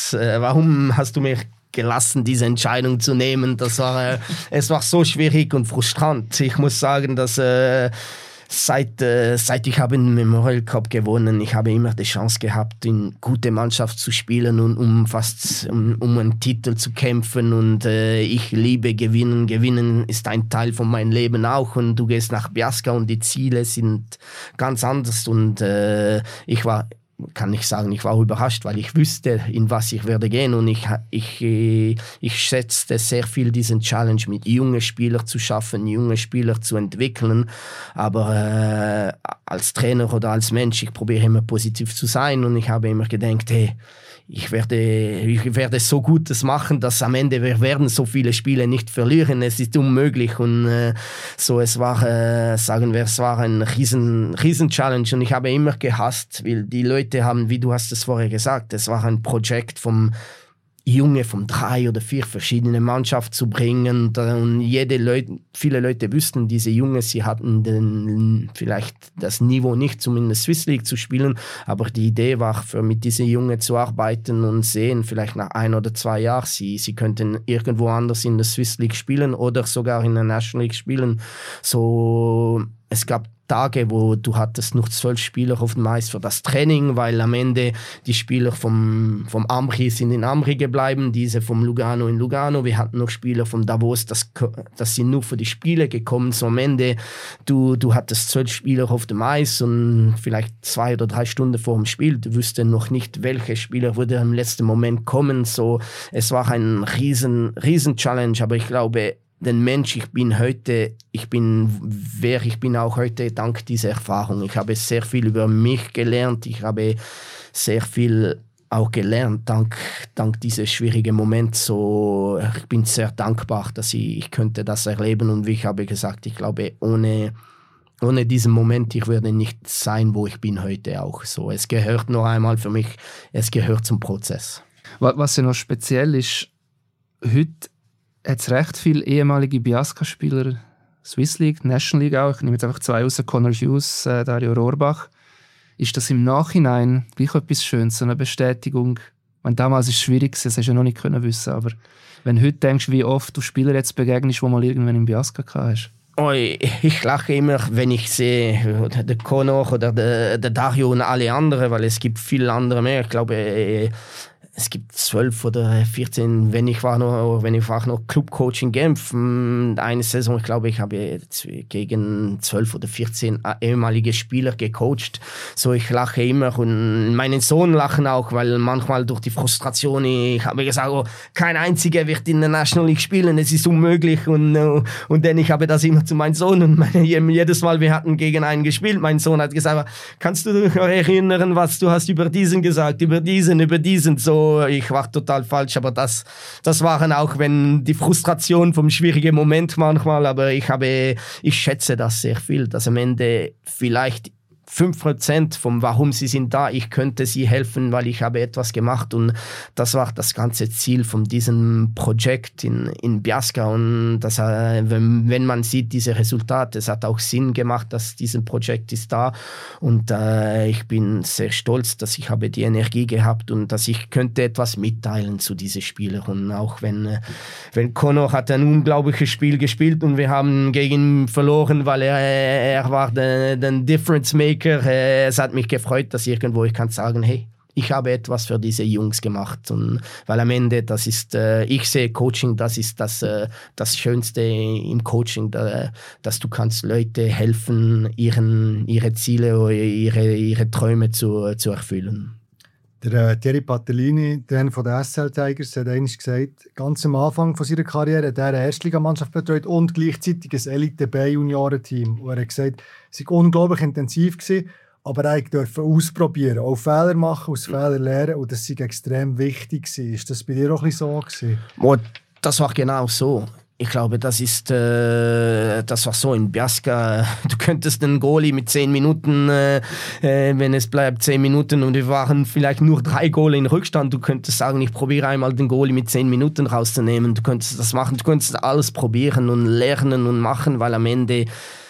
gelassen, diese Entscheidung zu nehmen? Es war so schwierig und frustrant. Ich muss sagen, dass seit ich habe den Memorial Cup gewonnen, ich habe immer die Chance gehabt, in gute Mannschaft zu spielen und um einen Titel zu kämpfen, und ich liebe Gewinnen. Gewinnen ist ein Teil von meinem Leben auch, und du gehst nach Biasca und die Ziele sind ganz anders, und ich war überrascht, weil ich wusste, in was ich werde gehen, und ich schätzte sehr viel diesen Challenge, mit jungen Spielern zu schaffen, junge Spieler zu entwickeln, aber als Trainer oder als Mensch, ich probiere immer positiv zu sein, und ich habe immer gedacht, hey, ich werde so Gutes machen, dass am Ende wir werden so viele Spiele nicht verlieren. Es ist unmöglich, und es war ein riesen Challenge, und ich habe immer gehasst, weil die Leute haben, wie du hast es vorher gesagt, es war ein Projekt vom Junge von 3 oder 4 verschiedene Mannschaften zu bringen, und viele Leute wüssten, diese Junge, sie hatten vielleicht das Niveau nicht, zumindest Swiss League zu spielen, aber die Idee war, mit diesen Jungen zu arbeiten und sehen, vielleicht nach 1 oder 2 Jahren, sie könnten irgendwo anders in der Swiss League spielen oder sogar in der National League spielen. So, es gab Tage, wo du hattest noch 12 Spieler auf dem Eis für das Training, weil am Ende die Spieler vom Ambri sind in Ambri geblieben, diese vom Lugano in Lugano. Wir hatten noch Spieler vom Davos, das sind nur für die Spiele gekommen. So am Ende, du hattest 12 Spieler auf dem Eis, und vielleicht 2 oder 3 Stunden vor dem Spiel, du wusstest noch nicht, welche Spieler würde im letzten Moment kommen. So, es war ein riesen Challenge, aber ich glaube, den Mensch, ich bin auch heute dank dieser Erfahrung. Ich habe sehr viel über mich gelernt. Ich habe sehr viel auch gelernt dank dieses schwierigen Moments. So, ich bin sehr dankbar, dass ich könnte das erleben. Und wie ich habe gesagt, ich glaube, ohne diesen Moment, ich würde nicht sein, wo ich bin heute auch. So, es gehört noch einmal für mich, es gehört zum Prozess. Was ja noch speziell ist, heute hat es recht viele ehemalige Biasca-Spieler, Swiss League, National League auch. Ich nehme jetzt einfach 2 raus, Connor Hughes, Dario Rohrbach. Ist das im Nachhinein gleich etwas Schönes, so eine Bestätigung? Ich meine, damals war es schwierig, das hast du ja noch nicht wissen, aber wenn du heute denkst, wie oft du Spieler jetzt begegnest, die mal irgendwann in Biasca hast. Oh, ich lache immer, wenn ich sehe der Connor oder der Dario und alle anderen, weil es gibt viele andere mehr. Ich glaube, es gibt 12 oder 14, wenn ich war noch Clubcoach in Genf, eine Saison, ich glaube, ich habe gegen 12 oder 14 ehemalige Spieler gecoacht. So, ich lache immer, und meinen Sohn lachen auch, weil manchmal durch die Frustration, ich habe gesagt, oh, kein einziger wird in der National League spielen, es ist unmöglich, und dann ich habe das immer zu meinem Sohn, und jedes Mal, wir hatten gegen einen gespielt, mein Sohn hat gesagt, kannst du dich erinnern, was du hast über diesen gesagt, über diesen, so, ich war total falsch, aber das waren auch, wenn die Frustration vom schwierigen Moment manchmal, aber ich schätze das sehr viel, dass am Ende vielleicht 5% vom Warum sie sind da. Ich könnte sie helfen, weil ich habe etwas gemacht und das war das ganze Ziel von diesem Projekt in Biasca und das, wenn man sieht diese Resultate, es hat auch Sinn gemacht, dass dieses Projekt ist da und ich bin sehr stolz, dass ich habe die Energie gehabt und dass ich könnte etwas mitteilen zu diesen Spielern und auch wenn Conor hat ein unglaubliches Spiel gespielt und wir haben gegen ihn verloren, weil er war der Difference Maker. Es hat mich gefreut, dass irgendwo ich kann sagen, hey, ich habe etwas für diese Jungs gemacht. Und, weil am Ende, das ist, ich sehe Coaching, das ist das Schönste im Coaching, dass du kannst Leute helfen, ihre Ziele oder ihre Träume zu erfüllen. Der Thierry Patellini, Trainer von der SL Tigers, hat einmal gesagt, ganz am Anfang von seiner Karriere hat er eine Erstligamannschaft betreut und gleichzeitig ein Elite-B-Junioren-Team. Und er hat gesagt, es war unglaublich intensiv gewesen, aber er durfte ausprobieren, auch Fehler machen, aus Fehlern lernen und das war extrem wichtig gewesen. Ist das bei dir auch ein bisschen so gewesen? Das war genau so. Ich glaube, das war so in Biasca. Du könntest den Goalie mit 10 Minuten, wenn es bleibt 10 Minuten und wir waren vielleicht nur 3 Goal in Rückstand, du könntest sagen, ich probiere einmal den Goalie mit 10 Minuten rauszunehmen. Du könntest das machen, du könntest alles probieren und lernen und machen, weil am Ende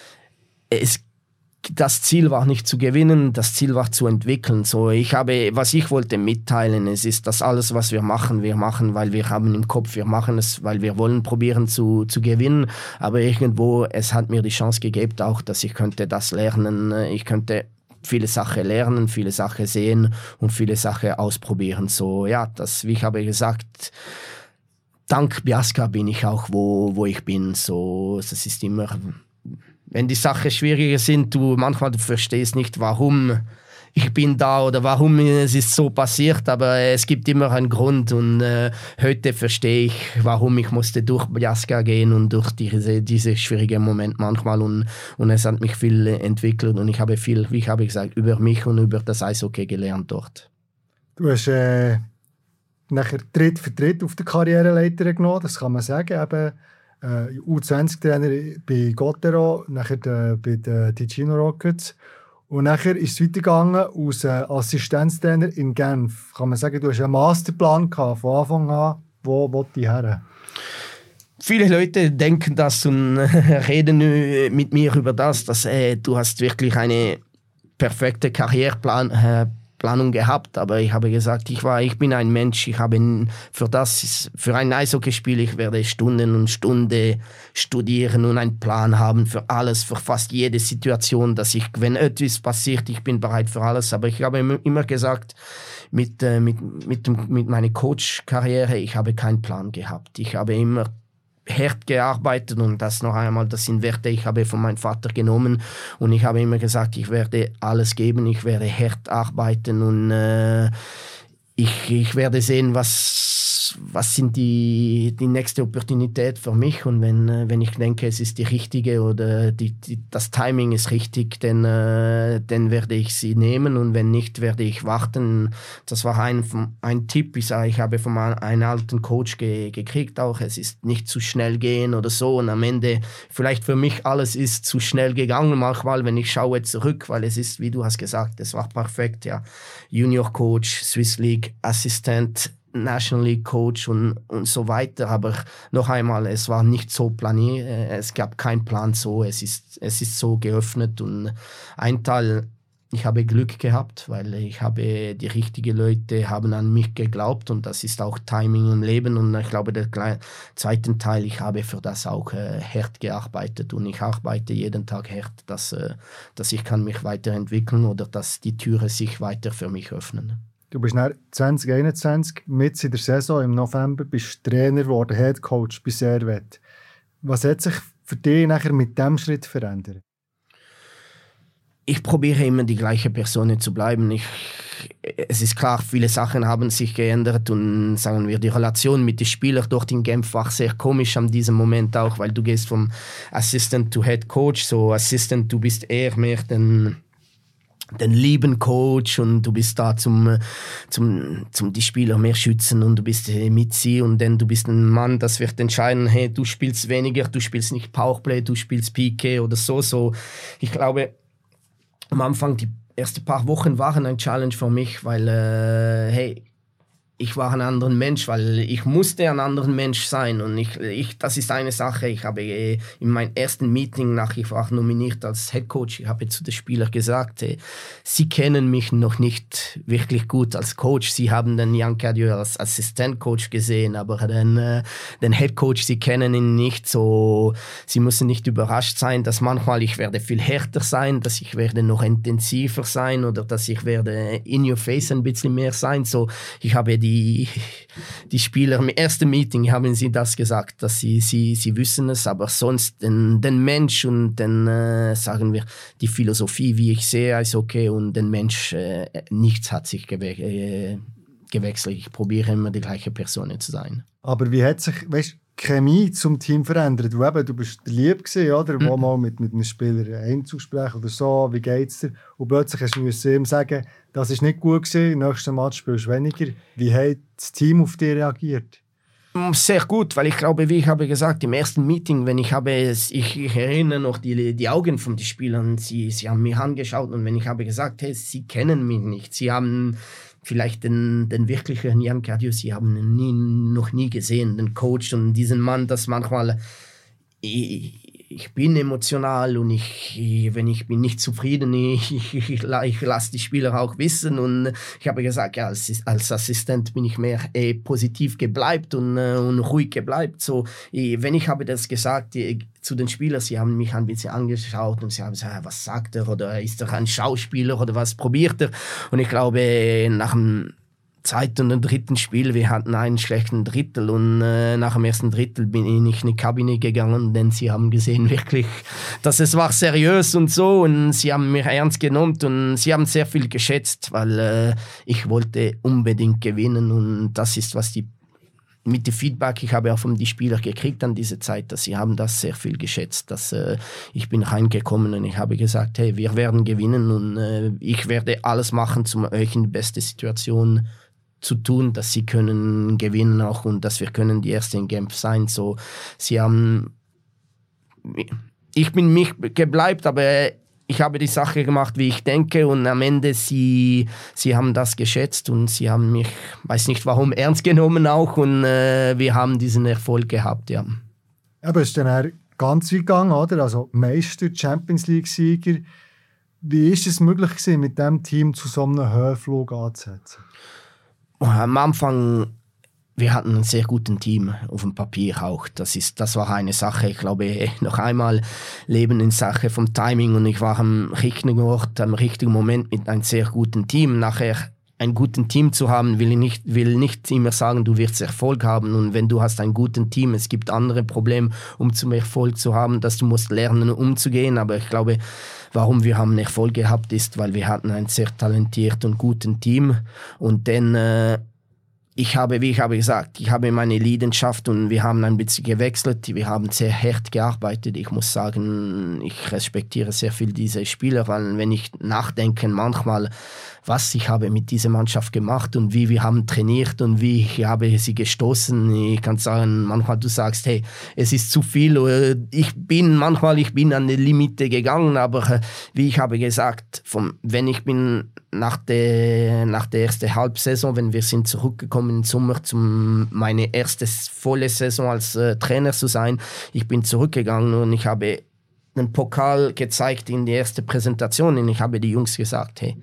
das Ziel war nicht zu gewinnen, das Ziel war zu entwickeln. So, was ich wollte mitteilen, es ist, dass alles, was wir machen, weil wir haben im Kopf, wir machen es, weil wir wollen probieren zu gewinnen. Aber irgendwo, es hat mir die Chance gegeben, auch, dass ich könnte das lernen, ich könnte viele Sachen lernen, viele Sachen sehen und viele Sachen ausprobieren. So, ja, wie ich habe gesagt, dank Biasca bin ich auch, wo ich bin. So, das ist immer... Wenn die Sachen schwieriger sind, manchmal verstehst nicht, warum ich bin da oder warum es ist so passiert, aber es gibt immer einen Grund und heute verstehe ich, warum ich musste durch Biasca gehen und durch diese schwierigen Momente manchmal und es hat mich viel entwickelt und ich habe viel, wie ich habe gesagt, über mich und über das Eishockey gelernt dort. Du hast nachher Tritt für Tritt auf der Karriereleiter genommen, das kann man sagen, eben U20-Trainer bei Gottero, nachher bei den Ticino Rockets. Und nachher ist es weitergegangen als Assistenztrainer in Genf. Kann man sagen, du hast einen Masterplan gehabt, von Anfang an. Wo wollte ich her? Viele Leute denken das und reden mit mir über das, dass du hast wirklich eine perfekte Karriereplanung gehabt, aber ich habe gesagt, ich bin ein Mensch, ich habe für ein Eishockeyspiel, ich werde Stunden und Stunden studieren und einen Plan haben für alles, für fast jede Situation, dass wenn etwas passiert, ich bin bereit für alles, aber ich habe immer gesagt, mit meiner Coach-Karriere, ich habe keinen Plan gehabt, ich habe immer hart gearbeitet und das noch einmal, das sind Werte, ich habe von meinem Vater genommen und ich habe immer gesagt, ich werde alles geben, ich werde hart arbeiten und ich werde sehen, was sind die nächste Opportunität für mich und wenn ich denke, es ist die richtige oder das Timing ist richtig, dann werde ich sie nehmen und wenn nicht, werde ich warten. Das war ein Tipp, ich habe von einem alten Coach gekriegt auch, es ist nicht zu schnell gehen oder so und am Ende, vielleicht für mich alles ist zu schnell gegangen manchmal, wenn ich schaue zurück, weil es ist, wie du hast gesagt, es war perfekt, ja. Junior Coach, Swiss League, Assistent, National League Coach und so weiter, aber noch einmal, es war nicht so planiert, es gab keinen Plan so, es ist so geöffnet und ein Teil, ich habe Glück gehabt, weil die richtigen Leute haben an mich geglaubt und das ist auch Timing im Leben und ich glaube, der zweite Teil, ich habe für das auch hart gearbeitet und ich arbeite jeden Tag hart, dass ich kann mich weiterentwickeln oder dass die Türen sich weiter für mich öffnen. Du bist dann 2021, mit in der Saison, im November, bist Trainer geworden, Head Coach bei Servette. Was hat sich für dich nachher mit diesem Schritt verändert? Ich probiere immer die gleiche Person zu bleiben. Es ist klar, viele Sachen haben sich geändert und sagen wir, die Relation mit den Spielern dort in Genf war sehr komisch an diesem Moment auch, weil du gehst vom Assistant to Head Coach, so Assistant, du bist eher mehr den lieben Coach und du bist da zum die Spieler mehr schützen und du bist mit sie und dann du bist ein Mann, das wird entscheiden, hey, du spielst weniger, du spielst nicht Powerplay, du spielst PK oder so. Ich glaube, am Anfang, die ersten paar Wochen waren ein Challenge für mich, weil, ich war ein anderer Mensch, weil ich musste ein anderer Mensch sein. Und das ist eine Sache. Ich habe in meinem ersten Meeting, ich war nominiert als Head Coach, ich habe zu den Spielern gesagt, sie kennen mich noch nicht wirklich gut als Coach. Sie haben den Jan Cadieux als Assistent-Coach gesehen, aber den Head Coach, sie kennen ihn nicht so. Sie müssen nicht überrascht sein, dass manchmal ich werde viel härter sein, dass ich werde noch intensiver sein oder dass ich werde in your face ein bisschen mehr sein. So, ich habe die Spieler im ersten Meeting haben sie das gesagt, dass sie wissen es, aber sonst den Mensch und sagen wir, die Philosophie, wie ich sehe, ist okay und den Mensch, nichts hat sich gewechselt. Ich probiere immer die gleiche Person zu sein. Aber wie hat sich, weißt, Chemie zum Team verändert? Du bist der Lieb gewesen, oder? Wo mal mit einem Spieler einzusprechen oder so, wie geht's dir? Und plötzlich hast du ihm sagen, das ist nicht gut gewesen, im nächsten Match spielst du weniger. Wie hat das Team auf dich reagiert? Sehr gut, weil ich glaube, wie ich habe gesagt, im ersten Meeting, ich erinnere noch die Augen von den Spielern, sie haben mich angeschaut und wenn ich habe gesagt, hey, sie kennen mich nicht, sie haben vielleicht den wirklichen Jan Cadieux, sie haben ihn noch nie gesehen, den Coach und diesen Mann, das manchmal, ich bin emotional und wenn ich bin nicht zufrieden, ich lasse die Spieler auch wissen und ich habe gesagt, ja, als Assistent bin ich mehr positiv gebleibt und ruhig gebleibt. So, wenn ich habe das gesagt zu den Spielern, sie haben mich ein bisschen angeschaut und sie haben gesagt, was sagt er oder ist er ein Schauspieler oder was probiert er? Und ich glaube, nach dem zweiten und dritten Spiel, wir hatten einen schlechten Drittel und nach dem ersten Drittel bin ich in die Kabine gegangen, denn sie haben gesehen wirklich, dass es war seriös und so und sie haben mich ernst genommen und sie haben sehr viel geschätzt, weil ich wollte unbedingt gewinnen und das ist, was mit dem Feedback, ich habe auch von den Spielern gekriegt an diese Zeit, dass sie haben das sehr viel geschätzt, dass ich bin reingekommen und ich habe gesagt, hey, wir werden gewinnen und ich werde alles machen, um euch in die beste Situation zu tun, dass sie können gewinnen auch und dass wir können die Ersten in Genf sein. So, ich bin mich gebleibt, aber ich habe die Sache gemacht, wie ich denke und am Ende sie haben das geschätzt und sie haben mich, weiß nicht warum, ernst genommen auch und wir haben diesen Erfolg gehabt, ja. Aber es ist dann ganz weit gegangen, oder? Also Meister, Champions League-Sieger. Wie ist es möglich gewesen, mit diesem Team zu so einem Höhenflug anzusetzen? Am Anfang, wir hatten ein sehr gutes Team auf dem Papier auch. Das war eine Sache. Ich glaube, noch einmal leben in Sache vom Timing und ich war am richtigen Ort, am richtigen Moment mit einem sehr guten Team. Nachher ein gutes Team zu haben, will nicht immer sagen, du wirst Erfolg haben. Und wenn du hast ein gutes Team, es gibt andere Probleme, um zum Erfolg zu haben, dass du musst lernen, umzugehen. Aber ich glaube, warum wir haben Erfolg gehabt, ist, weil wir hatten ein sehr talentiertes und gutes Team. Und dann, wie ich habe gesagt, ich habe meine Leidenschaft und wir haben ein bisschen gewechselt. Wir haben sehr hart gearbeitet. Ich muss sagen, ich respektiere sehr viel diese Spieler, weil wenn ich nachdenke, manchmal, was ich habe mit dieser Mannschaft gemacht und wie wir haben trainiert und wie ich habe sie gestoßen. Ich kann sagen, manchmal du sagst, hey, es ist zu viel. Ich bin an die Limite gegangen, aber wie ich habe gesagt, wenn ich bin nach der ersten Halbsaison, wenn wir sind zurückgekommen im Sommer, meine erste volle Saison als Trainer zu sein, ich bin zurückgegangen und ich habe den Pokal gezeigt in der ersten Präsentation und ich habe die Jungs gesagt, hey,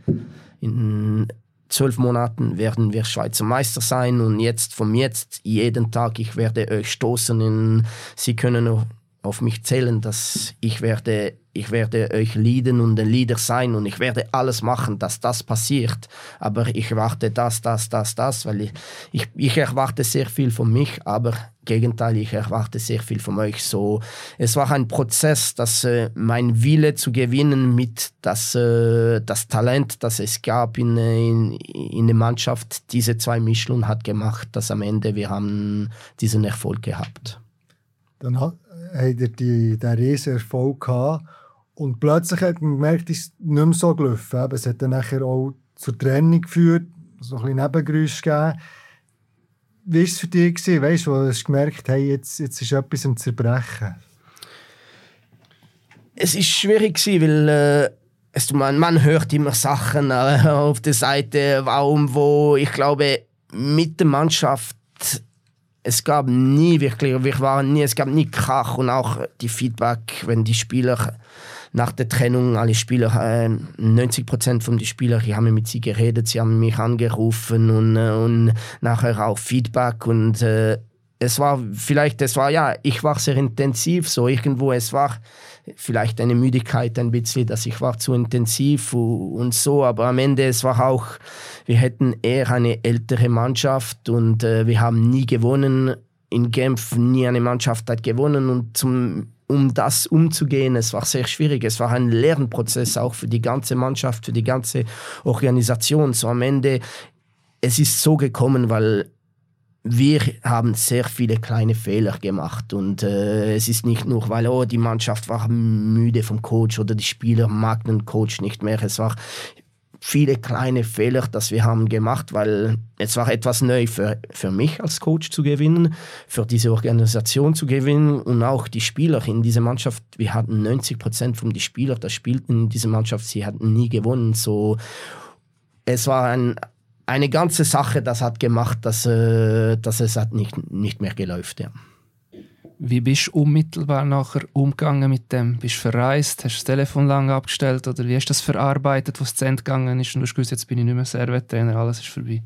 in 12 Monaten werden wir Schweizer Meister sein und von jetzt jeden Tag, ich werde euch stoßen. Sie können auf mich zählen, dass ich werde euch leaden und ein Leader sein und ich werde alles machen, dass das passiert. Aber ich erwarte das, weil ich erwarte sehr viel von mich, aber Gegenteil, ich erwarte sehr viel von euch. So, es war ein Prozess, dass mein Wille zu gewinnen mit das Talent, das es gab in der Mannschaft, diese zwei Mischungen hat gemacht, dass am Ende wir haben diesen Erfolg gehabt. Dann habt ihr diesen riesen Erfolg gehabt und plötzlich hat man gemerkt, es ist nicht mehr so gelaufen. Es hat dann nachher auch zur Trennung geführt, so ein bisschen Nebengeräusche gegeben. Wie war es für dich, weißt du, wo du gemerkt hast, hey, jetzt ist etwas am Zerbrechen? Es war schwierig, weil man hört immer Sachen auf der Seite, warum, wo. Ich glaube, mit der Mannschaft, es gab nie Krach und auch die Feedback, wenn die Spieler nach der Trennung, alle Spieler, 90% von den Spielern, ich habe mit sie geredet, sie haben mich angerufen und nachher auch Feedback und ich war sehr intensiv, so irgendwo, es war vielleicht eine Müdigkeit ein bisschen, dass ich war zu intensiv und so, aber am Ende, es war auch, wir hätten eher eine ältere Mannschaft und wir haben nie gewonnen, in Genf nie eine Mannschaft hat gewonnen und um das umzugehen, es war sehr schwierig, es war ein Lernprozess auch für die ganze Mannschaft, für die ganze Organisation, so am Ende, es ist so gekommen, weil wir haben sehr viele kleine Fehler gemacht und es ist nicht nur, weil die Mannschaft war müde vom Coach oder die Spieler mag den Coach nicht mehr. Es war viele kleine Fehler, die wir haben gemacht, weil es war etwas neu für mich als Coach zu gewinnen, für diese Organisation zu gewinnen und auch die Spieler in dieser Mannschaft. Wir hatten 90% von den Spielern, die spielten in dieser Mannschaft, sie hatten nie gewonnen. So, es war eine ganze Sache, das hat gemacht, dass es hat nicht mehr geläuft. Ja. Wie bist du unmittelbar nachher umgegangen mit dem? Bist du verreist? Hast du das Telefon lange abgestellt? Oder wie hast du das verarbeitet, was zu Ende gegangen ist? Und du hast gewusst, jetzt bin ich nicht mehr Servet-Trainer, alles ist vorbei.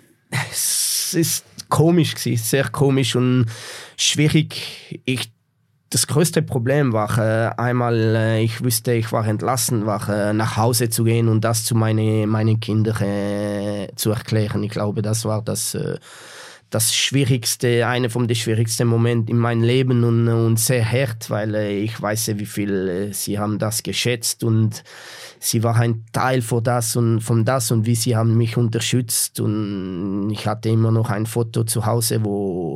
Es ist komisch gewesen, sehr komisch und schwierig. Das größte Problem war einmal, ich wusste, ich war entlassen, war nach Hause zu gehen und das zu meinen Kindern zu erklären. Ich glaube, das war das Schwierigste, einer von den schwierigsten Momenten in meinem Leben und sehr hart, weil ich weiß, wie viel sie haben das geschätzt und sie war ein Teil von das und wie sie haben mich unterstützt und ich hatte immer noch ein Foto zu Hause, wo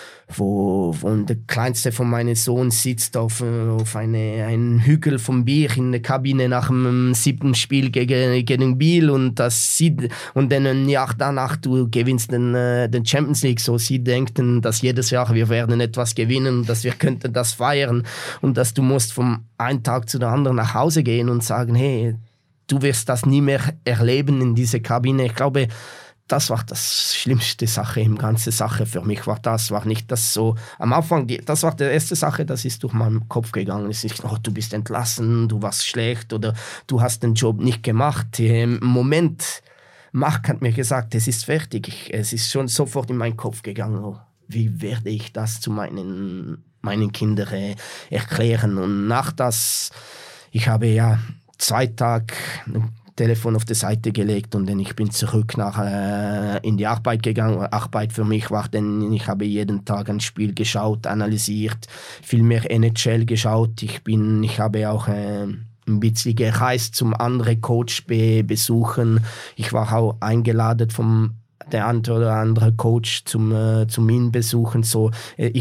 der Kleinste von meinem Sohn sitzt auf einem Hügel vom Bier in der Kabine nach dem 7. Spiel gegen Biel und das sieht, und dann ein Jahr danach du gewinnst den Champions League, so sie denken, dass jedes Jahr wir werden etwas gewinnen, dass wir könnten das feiern und dass du musst vom einen Tag zu der anderen nach Hause gehen und sagen, hey, du wirst das nie mehr erleben in dieser Kabine. Ich glaube, das war das schlimmste Sache im ganzen Sache für mich. War nicht das so. Am Anfang, das war die erste Sache, das ist durch meinen Kopf gegangen. Es ist nicht, du bist entlassen, du warst schlecht oder du hast den Job nicht gemacht. Im Moment, Marc hat mir gesagt, es ist fertig. Es ist schon sofort in meinen Kopf gegangen. Wie werde ich das zu meinen Kindern erklären? Und nach das, ich habe 2 Tage Telefon auf die Seite gelegt und dann ich bin zurück in die Arbeit gegangen. Arbeit für mich war, denn ich habe jeden Tag ein Spiel geschaut, analysiert, viel mehr NHL geschaut. Ich habe auch ein bisschen gereist zum anderen Coach besuchen. Ich war auch eingeladen vom der andere oder andere Coach zum ihn besuchen. So,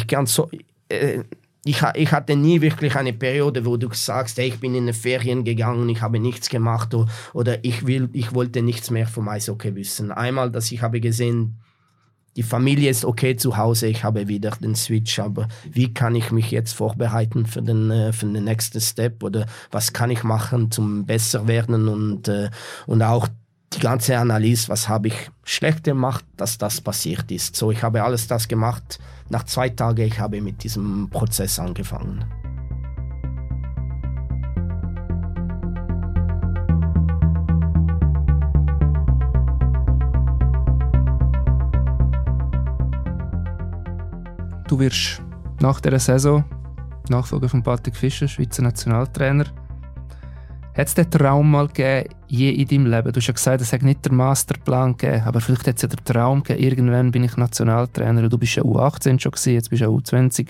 ich hatte nie wirklich eine Periode, wo du sagst, hey, ich bin in die Ferien gegangen, ich habe nichts gemacht oder ich wollte nichts mehr vom Eishockey wissen. Einmal, dass ich habe gesehen, die Familie ist okay zu Hause, ich habe wieder den Switch, aber wie kann ich mich jetzt vorbereiten für den nächsten Step oder was kann ich machen zum besser werden und auch die ganze Analyse, was habe ich schlecht gemacht, dass das passiert ist. So, ich habe alles das gemacht. Nach 2 Tagen, ich habe mit diesem Prozess angefangen. Du wirst nach dieser Saison Nachfolger von Patrick Fischer, Schweizer Nationaltrainer. Hat es den Traum mal gegeben, je in deinem Leben? Du hast ja gesagt, es hat nicht den Masterplan gegeben, aber vielleicht hat es ja den Traum gegeben, irgendwann bin ich Nationaltrainer. Du bist ja U18 schon gewesen, jetzt bist du ja U20.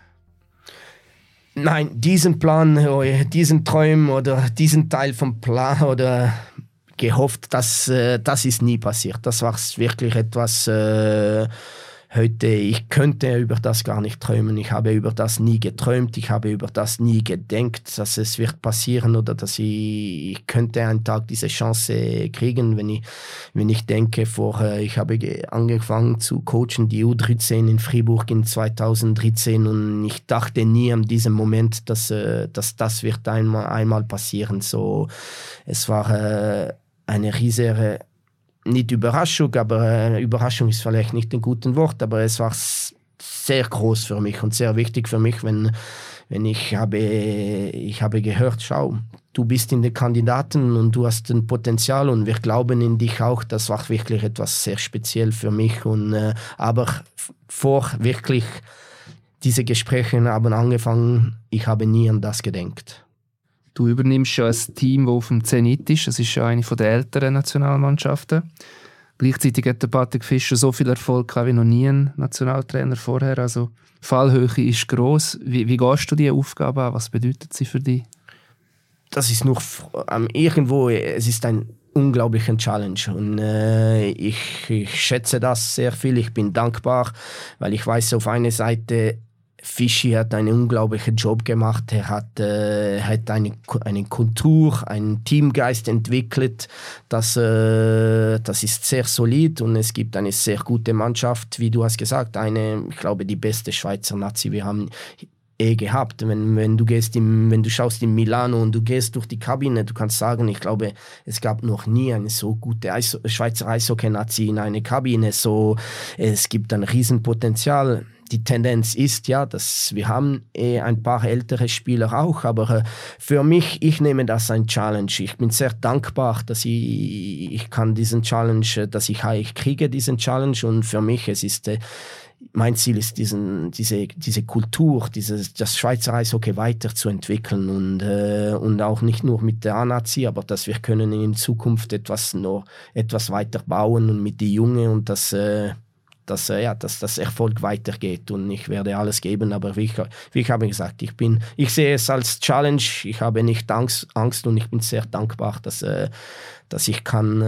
Nein, diesen Plan, diesen Traum oder diesen Teil vom Plan oder gehofft, das ist nie passiert. Das war wirklich etwas heute, ich könnte über das gar nicht träumen. Ich habe über das nie geträumt. Ich habe über das nie gedacht, dass es wird passieren oder dass ich könnte einen Tag diese Chance kriegen, wenn ich denke, ich habe angefangen zu coachen, die U13 in Fribourg in 2013 und ich dachte nie an diesem Moment, dass das wird einmal passieren. So, es war eine riesige, nicht Überraschung, aber Überraschung ist vielleicht nicht ein gutes Wort, aber es war sehr groß für mich und sehr wichtig für mich, wenn ich habe gehört, schau, du bist in den Kandidaten und du hast ein Potenzial und wir glauben in dich auch. Das war wirklich etwas sehr speziell für mich. Aber vor wirklich diese Gespräche haben angefangen, ich habe nie an das gedacht. Du übernimmst ja ein Team, das auf dem Zenit ist. Das ist ja eine der älteren Nationalmannschaften. Gleichzeitig hat der Patrick Fischer so viel Erfolg gehabt wie noch nie ein Nationaltrainer vorher. Also die Fallhöhe ist gross. Wie gehst du diese Aufgabe an? Was bedeutet sie für dich? Das ist nur irgendwo, es ist ein unglaublicher Challenge und ich schätze das sehr viel. Ich bin dankbar, weil ich weiß, auf einer Seite Fischi hat einen unglaublichen Job gemacht. Er hat eine Kultur, einen Teamgeist entwickelt. Das ist sehr solid und es gibt eine sehr gute Mannschaft, wie du hast gesagt, ich glaube, die beste Schweizer Nazi. Wir haben gehabt. Wenn du schaust in Milano und du gehst durch die Kabine, du kannst sagen, ich glaube, es gab noch nie eine so gute Schweizer Eishockey-Nazi in einer Kabine. So, es gibt ein Riesenpotenzial. Die Tendenz ist ja, dass wir haben ein paar ältere Spieler auch, aber für mich, ich nehme das ein Challenge. Ich bin sehr dankbar, dass ich kann diesen Challenge, ich kriege diesen Challenge und für mich, mein Ziel ist, diese Kultur, das Schweizer Eishockey weiterzuentwickeln und auch nicht nur mit der A-Nazi, aber dass wir können in Zukunft etwas weiter bauen und mit den Jungen und dass das Erfolg weitergeht und ich werde alles geben, aber wie ich habe gesagt, ich sehe es als Challenge, ich habe nicht Angst und ich bin sehr dankbar, dass ich kann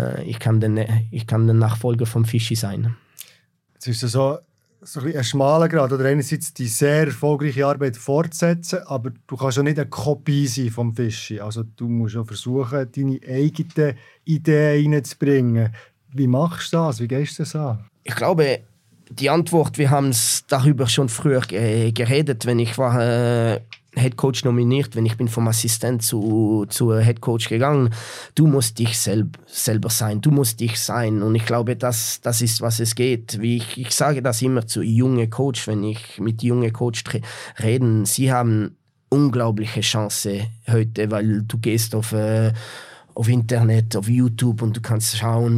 der Nachfolger von Fischi sein. Jetzt ist es so ein schmaler Grad, oder einerseits die sehr erfolgreiche Arbeit fortsetzen, aber du kannst ja nicht eine Kopie sein vom Fischi, also du musst ja versuchen, deine eigenen Ideen reinzubringen. Wie machst du das? Wie gehst du das an? Ich glaube, die Antwort, wir haben es darüber schon früher geredet, wenn ich war Headcoach nominiert, wenn ich bin vom Assistent zu Headcoach gegangen. Du musst dich selber sein, du musst dich sein und ich glaube, das ist, was es geht. Ich sage das immer zu jungen Coach, wenn ich mit jungen Coach rede, sie haben unglaubliche Chance heute, weil du gehst auf Internet, auf YouTube und du kannst schauen,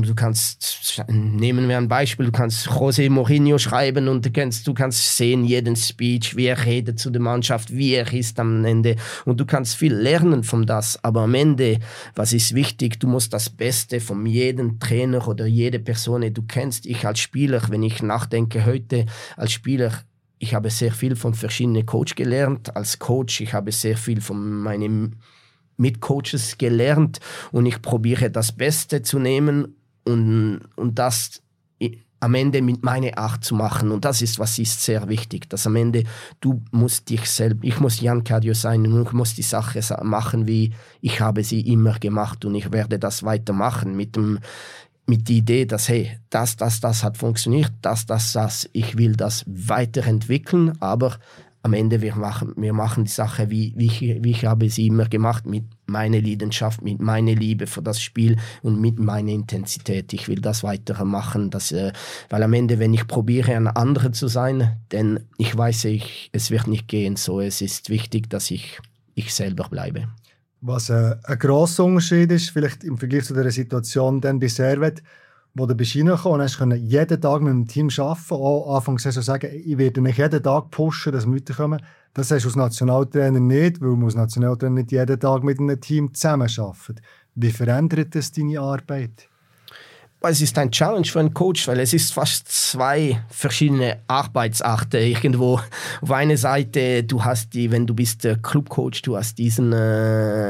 nehmen wir ein Beispiel, du kannst José Mourinho schreiben und du kannst sehen jeden Speech, wie er redet zu der Mannschaft, wie er ist am Ende und du kannst viel lernen von das, aber am Ende, was ist wichtig, du musst das Beste von jedem Trainer oder jede Person, die du kennst. Ich als Spieler, wenn ich nachdenke heute als Spieler, ich habe sehr viel von verschiedenen Coaches gelernt. Als Coach, ich habe sehr viel von meinem Mitcoaches gelernt und ich probiere das Beste zu nehmen und das am Ende mit meiner Art zu machen und das ist, was ist sehr wichtig, dass am Ende du musst dich selbst, ich muss Jan Cadieux sein und ich muss die Sache machen, wie ich habe sie immer gemacht und ich werde das weitermachen mit der Idee, dass hey, das hat funktioniert, das, ich will das weiterentwickeln, aber am Ende wir machen die Sache, wie ich habe sie immer gemacht, mit meiner Leidenschaft, mit meiner Liebe für das Spiel und mit meiner Intensität. Ich will das weitermachen, weil am Ende, wenn ich probiere, ein anderer zu sein, denn ich weiß, es wird nicht gehen. So, es ist wichtig, dass ich selber bleibe. Was ein grosser Unterschied ist, vielleicht im Vergleich zu der Situation dann bei Servet, wo du reingekommen bist, hast du jeden Tag mit dem Team arbeiten, auch Anfang der Saison sagen, ich werde mich jeden Tag pushen, dass wir weiterkommen. Das hast du als Nationaltrainer nicht, weil man als Nationaltrainer nicht jeden Tag mit einem Team zusammenarbeitet. Wie verändert das deine Arbeit? Es ist ein Challenge für einen Coach, weil es ist fast zwei verschiedene Arbeitsarten irgendwo. Auf einer Seite, wenn du bist Clubcoach, du hast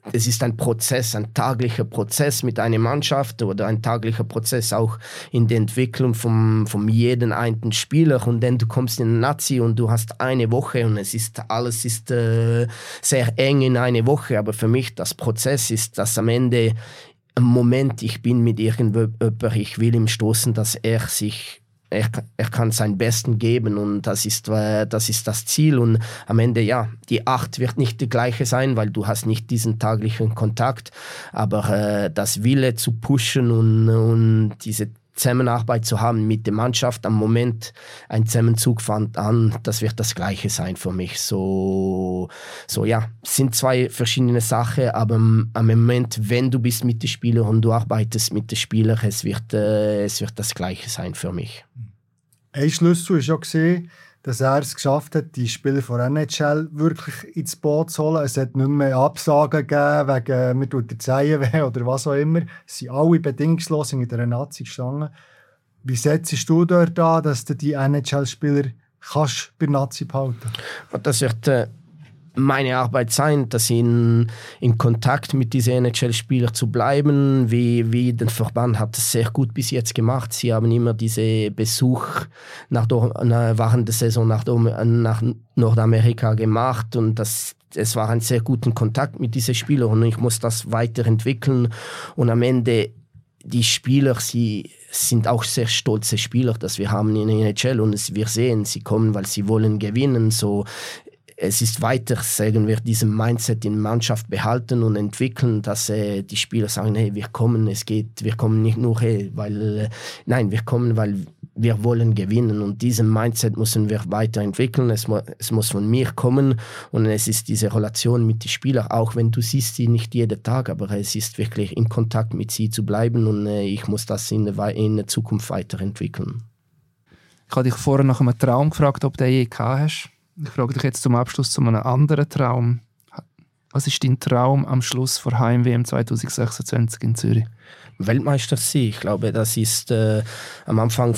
es ist ein Prozess, ein taglicher Prozess mit einer Mannschaft oder ein taglicher Prozess auch in der Entwicklung von jeden einzelnen Spieler. Und dann du kommst in den Nazi und du hast eine Woche und alles ist sehr eng in eine Woche. Aber für mich das Prozess ist, dass am Ende im Moment ich bin mit irgendjemandem, ich will ihm stoßen, dass er kann sein Besten geben und das ist das Ziel und am Ende, ja, die 8 wird nicht die gleiche sein, weil du hast nicht diesen täglichen Kontakt, aber das Wille zu pushen und diese Zusammenarbeit zu haben mit der Mannschaft, am Moment ein Zusammenzug fand an, das wird das Gleiche sein für mich. So ja, es sind 2 verschiedene Sachen, aber am Moment, wenn du bist mit den Spielern und du arbeitest mit den Spielern, es wird das Gleiche sein für mich. Ein Schlüssel war ja gesehen, dass er es geschafft hat, die Spieler von NHL wirklich ins Boot zu holen. Es hat nicht mehr Absagen gegeben, wegen «mir tut die Zehen weh» oder was auch immer. Es sind alle bedingungslos in der Nazi gestanden. Wie setzt du dort an, dass du die NHL-Spieler bei der Nazi behalten kannst? Das wird meine Arbeit sein, dass in Kontakt mit diesen NHL-Spielern zu bleiben, wie der Verband hat es sehr gut bis jetzt gemacht. Sie haben immer diese Besuch während der Saison nach Nordamerika gemacht und es war ein sehr guter Kontakt mit diesen Spielern und ich muss das weiterentwickeln und am Ende die Spieler, sie sind auch sehr stolze Spieler, dass wir haben in der NHL und wir sehen, sie kommen, weil sie wollen gewinnen, so es ist weiter, sagen wir, diesen Mindset in der Mannschaft behalten und entwickeln, dass die Spieler sagen, hey, wir kommen nicht nur, wir kommen, weil wir wollen gewinnen und diesen Mindset müssen wir weiterentwickeln, es muss von mir kommen und es ist diese Relation mit den Spielern, auch wenn du siehst sie nicht jeden Tag, aber es ist wirklich in Kontakt mit sie zu bleiben und ich muss das in der Zukunft weiterentwickeln. Ich habe dich vorher nach einem Traum gefragt, ob du den je gehabt hast. Ich frage dich jetzt zum Abschluss zu einem anderen Traum. Was ist dein Traum am Schluss vor Heim-WM 2026 in Zürich? Weltmeister sein. Ich glaube, das ist am Anfang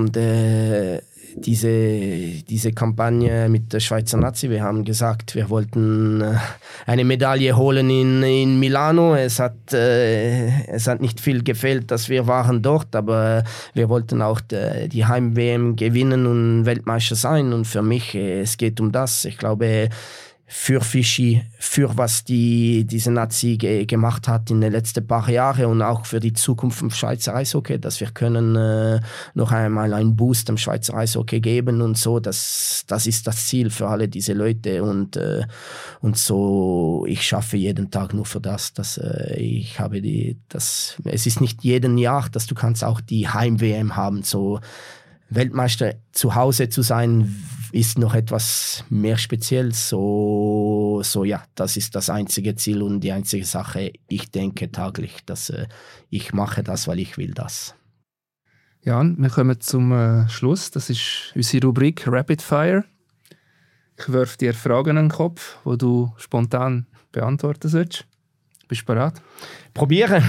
diese Kampagne mit der Schweizer Nazi. Wir haben gesagt, wir wollten eine Medaille holen in Milano. Es hat nicht viel gefehlt, dass wir waren dort, aber wir wollten auch die Heim-WM gewinnen und Weltmeister sein. Und für mich, es geht um das. Ich glaube, für Fischi, für was diese Nazi gemacht hat in den letzten paar Jahren und auch für die Zukunft vom Schweizer Eishockey, dass wir können noch einmal einen Boost am Schweizer Eishockey geben und so, das ist das Ziel für alle diese Leute und so, ich schaffe jeden Tag nur für das, dass ich habe es ist nicht jeden Jahr, dass du kannst auch die Heim-WM haben, so Weltmeister zu Hause zu sein, ist noch etwas mehr speziell. So ja, das ist das einzige Ziel und die einzige Sache, ich denke täglich, dass ich mache das, weil ich will das. Jan, wir kommen zum Schluss. Das ist unsere Rubrik Rapid Fire. Ich werfe dir Fragen an den Kopf, die du spontan beantworten sollst. Bist du bereit? Probieren!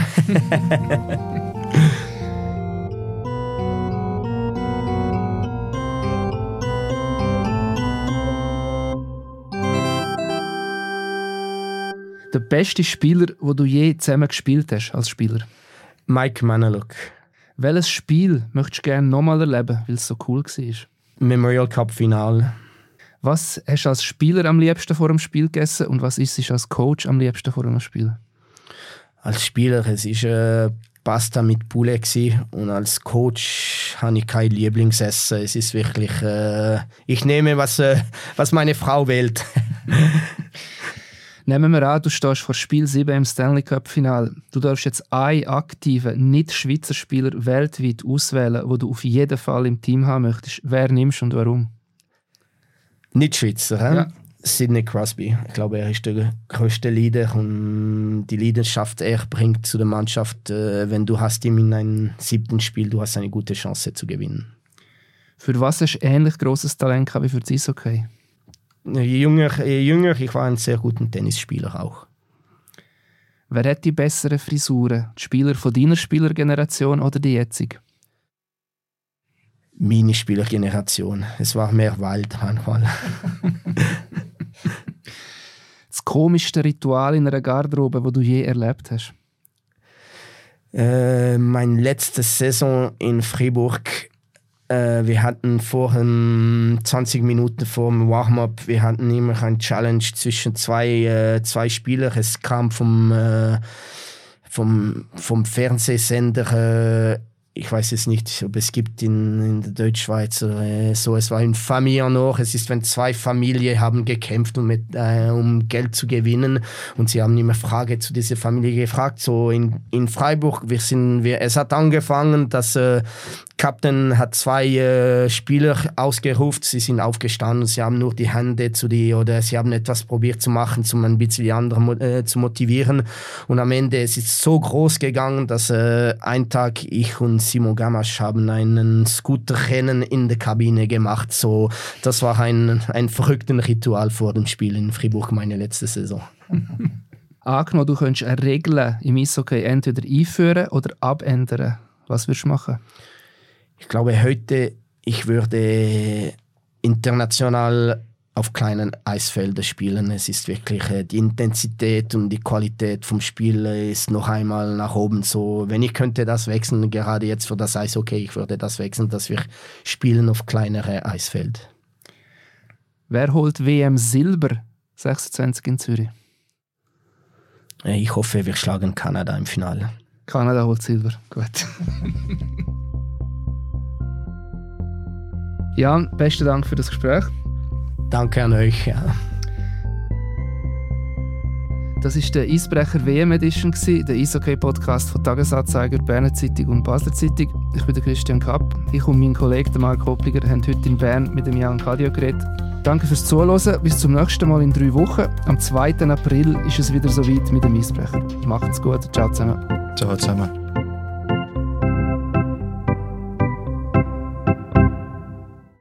Der beste Spieler, den du je zusammen gespielt hast als Spieler? Mike Manaluk. Welches Spiel möchtest du gerne nochmal erleben, weil es so cool war? Memorial Cup Final. Was hast du als Spieler am liebsten vor dem Spiel gegessen und was isst du als Coach am liebsten vor dem Spiel? Als Spieler, es war Pasta mit Poulet und als Coach habe ich kein Lieblingsessen. Es ist wirklich, ich nehme, was meine Frau wählt. Nehmen wir an, du stehst vor Spiel 7 im Stanley Cup-Final. Du darfst jetzt einen aktiven, nicht-Schweizer Spieler weltweit auswählen, den du auf jeden Fall im Team haben möchtest. Wer nimmst du und warum? Nicht-Schweizer, ja. Sidney Crosby. Ich glaube, er ist der größte Leader und die Leidenschaft er bringt zu der Mannschaft. Wenn du hast ihn in einem 7. Spiel, du hast eine gute Chance zu gewinnen. Für was hast du ähnlich grosses Talent wie für das Eishockey? Je jünger, ich war ein sehr guter Tennisspieler auch. Wer hat die besseren Frisuren? Die Spieler von deiner Spielergeneration oder die jetzige? Meine Spielergeneration. Es war mehr Wald manchmal. Das komischste Ritual in einer Garderobe, das du je erlebt hast? Meine letzte Saison in Fribourg, wir hatten vorher 20 Minuten vor dem Warm-up, wir hatten immer eine Challenge zwischen zwei Spielern. Es kam vom Fernsehsender, ich weiß es nicht, ob es gibt in der Deutschschweiz so. Es war in Familie noch. Es ist, wenn zwei Familien haben gekämpft, um Geld zu gewinnen, und sie haben immer Frage zu dieser Familie gefragt. So in Freiburg, es hat angefangen, dass Captain hat zwei Spieler ausgerufen, sie sind aufgestanden, sie haben nur die Hände oder sie haben etwas probiert zu machen, um ein bisschen die anderen zu motivieren. Und am Ende es ist so groß gegangen, dass ein Tag ich und Simon Gamasch haben einen Scooterrennen in der Kabine gemacht. So, das war ein verrücktes Ritual vor dem Spiel in Fribourg, meine letzte Saison. Angenommen, du könntest eine Regel im Eishockey entweder einführen oder abändern. Was würdest du machen? Ich glaube, heute, ich würde international auf kleinen Eisfeldern spielen. Es ist wirklich, die Intensität und die Qualität vom Spiel ist noch einmal nach oben. So, wenn ich könnte das wechseln, gerade jetzt für das Eishockey, ich würde das wechseln, dass wir spielen auf kleinere Eisfeld. Wer holt WM Silber 26 in Zürich? Ich hoffe, wir schlagen Kanada im Finale. Kanada holt Silber, gut. Jan, besten Dank für das Gespräch. Danke an euch. Ja. Das war der Eisbrecher WM Edition, der Eishockey-Podcast von Tagesanzeiger, Berner Zeitung und Basler Zeitung. Ich bin der Christian Kapp. Ich und mein Kollege Marc Hoppliger haben heute in Bern mit dem Jan Kadio geredet. Danke fürs Zuhören. Bis zum nächsten Mal in 3 Wochen. Am 2. April ist es wieder soweit mit dem Eisbrecher. Macht's gut. Ciao zusammen. Ciao zusammen.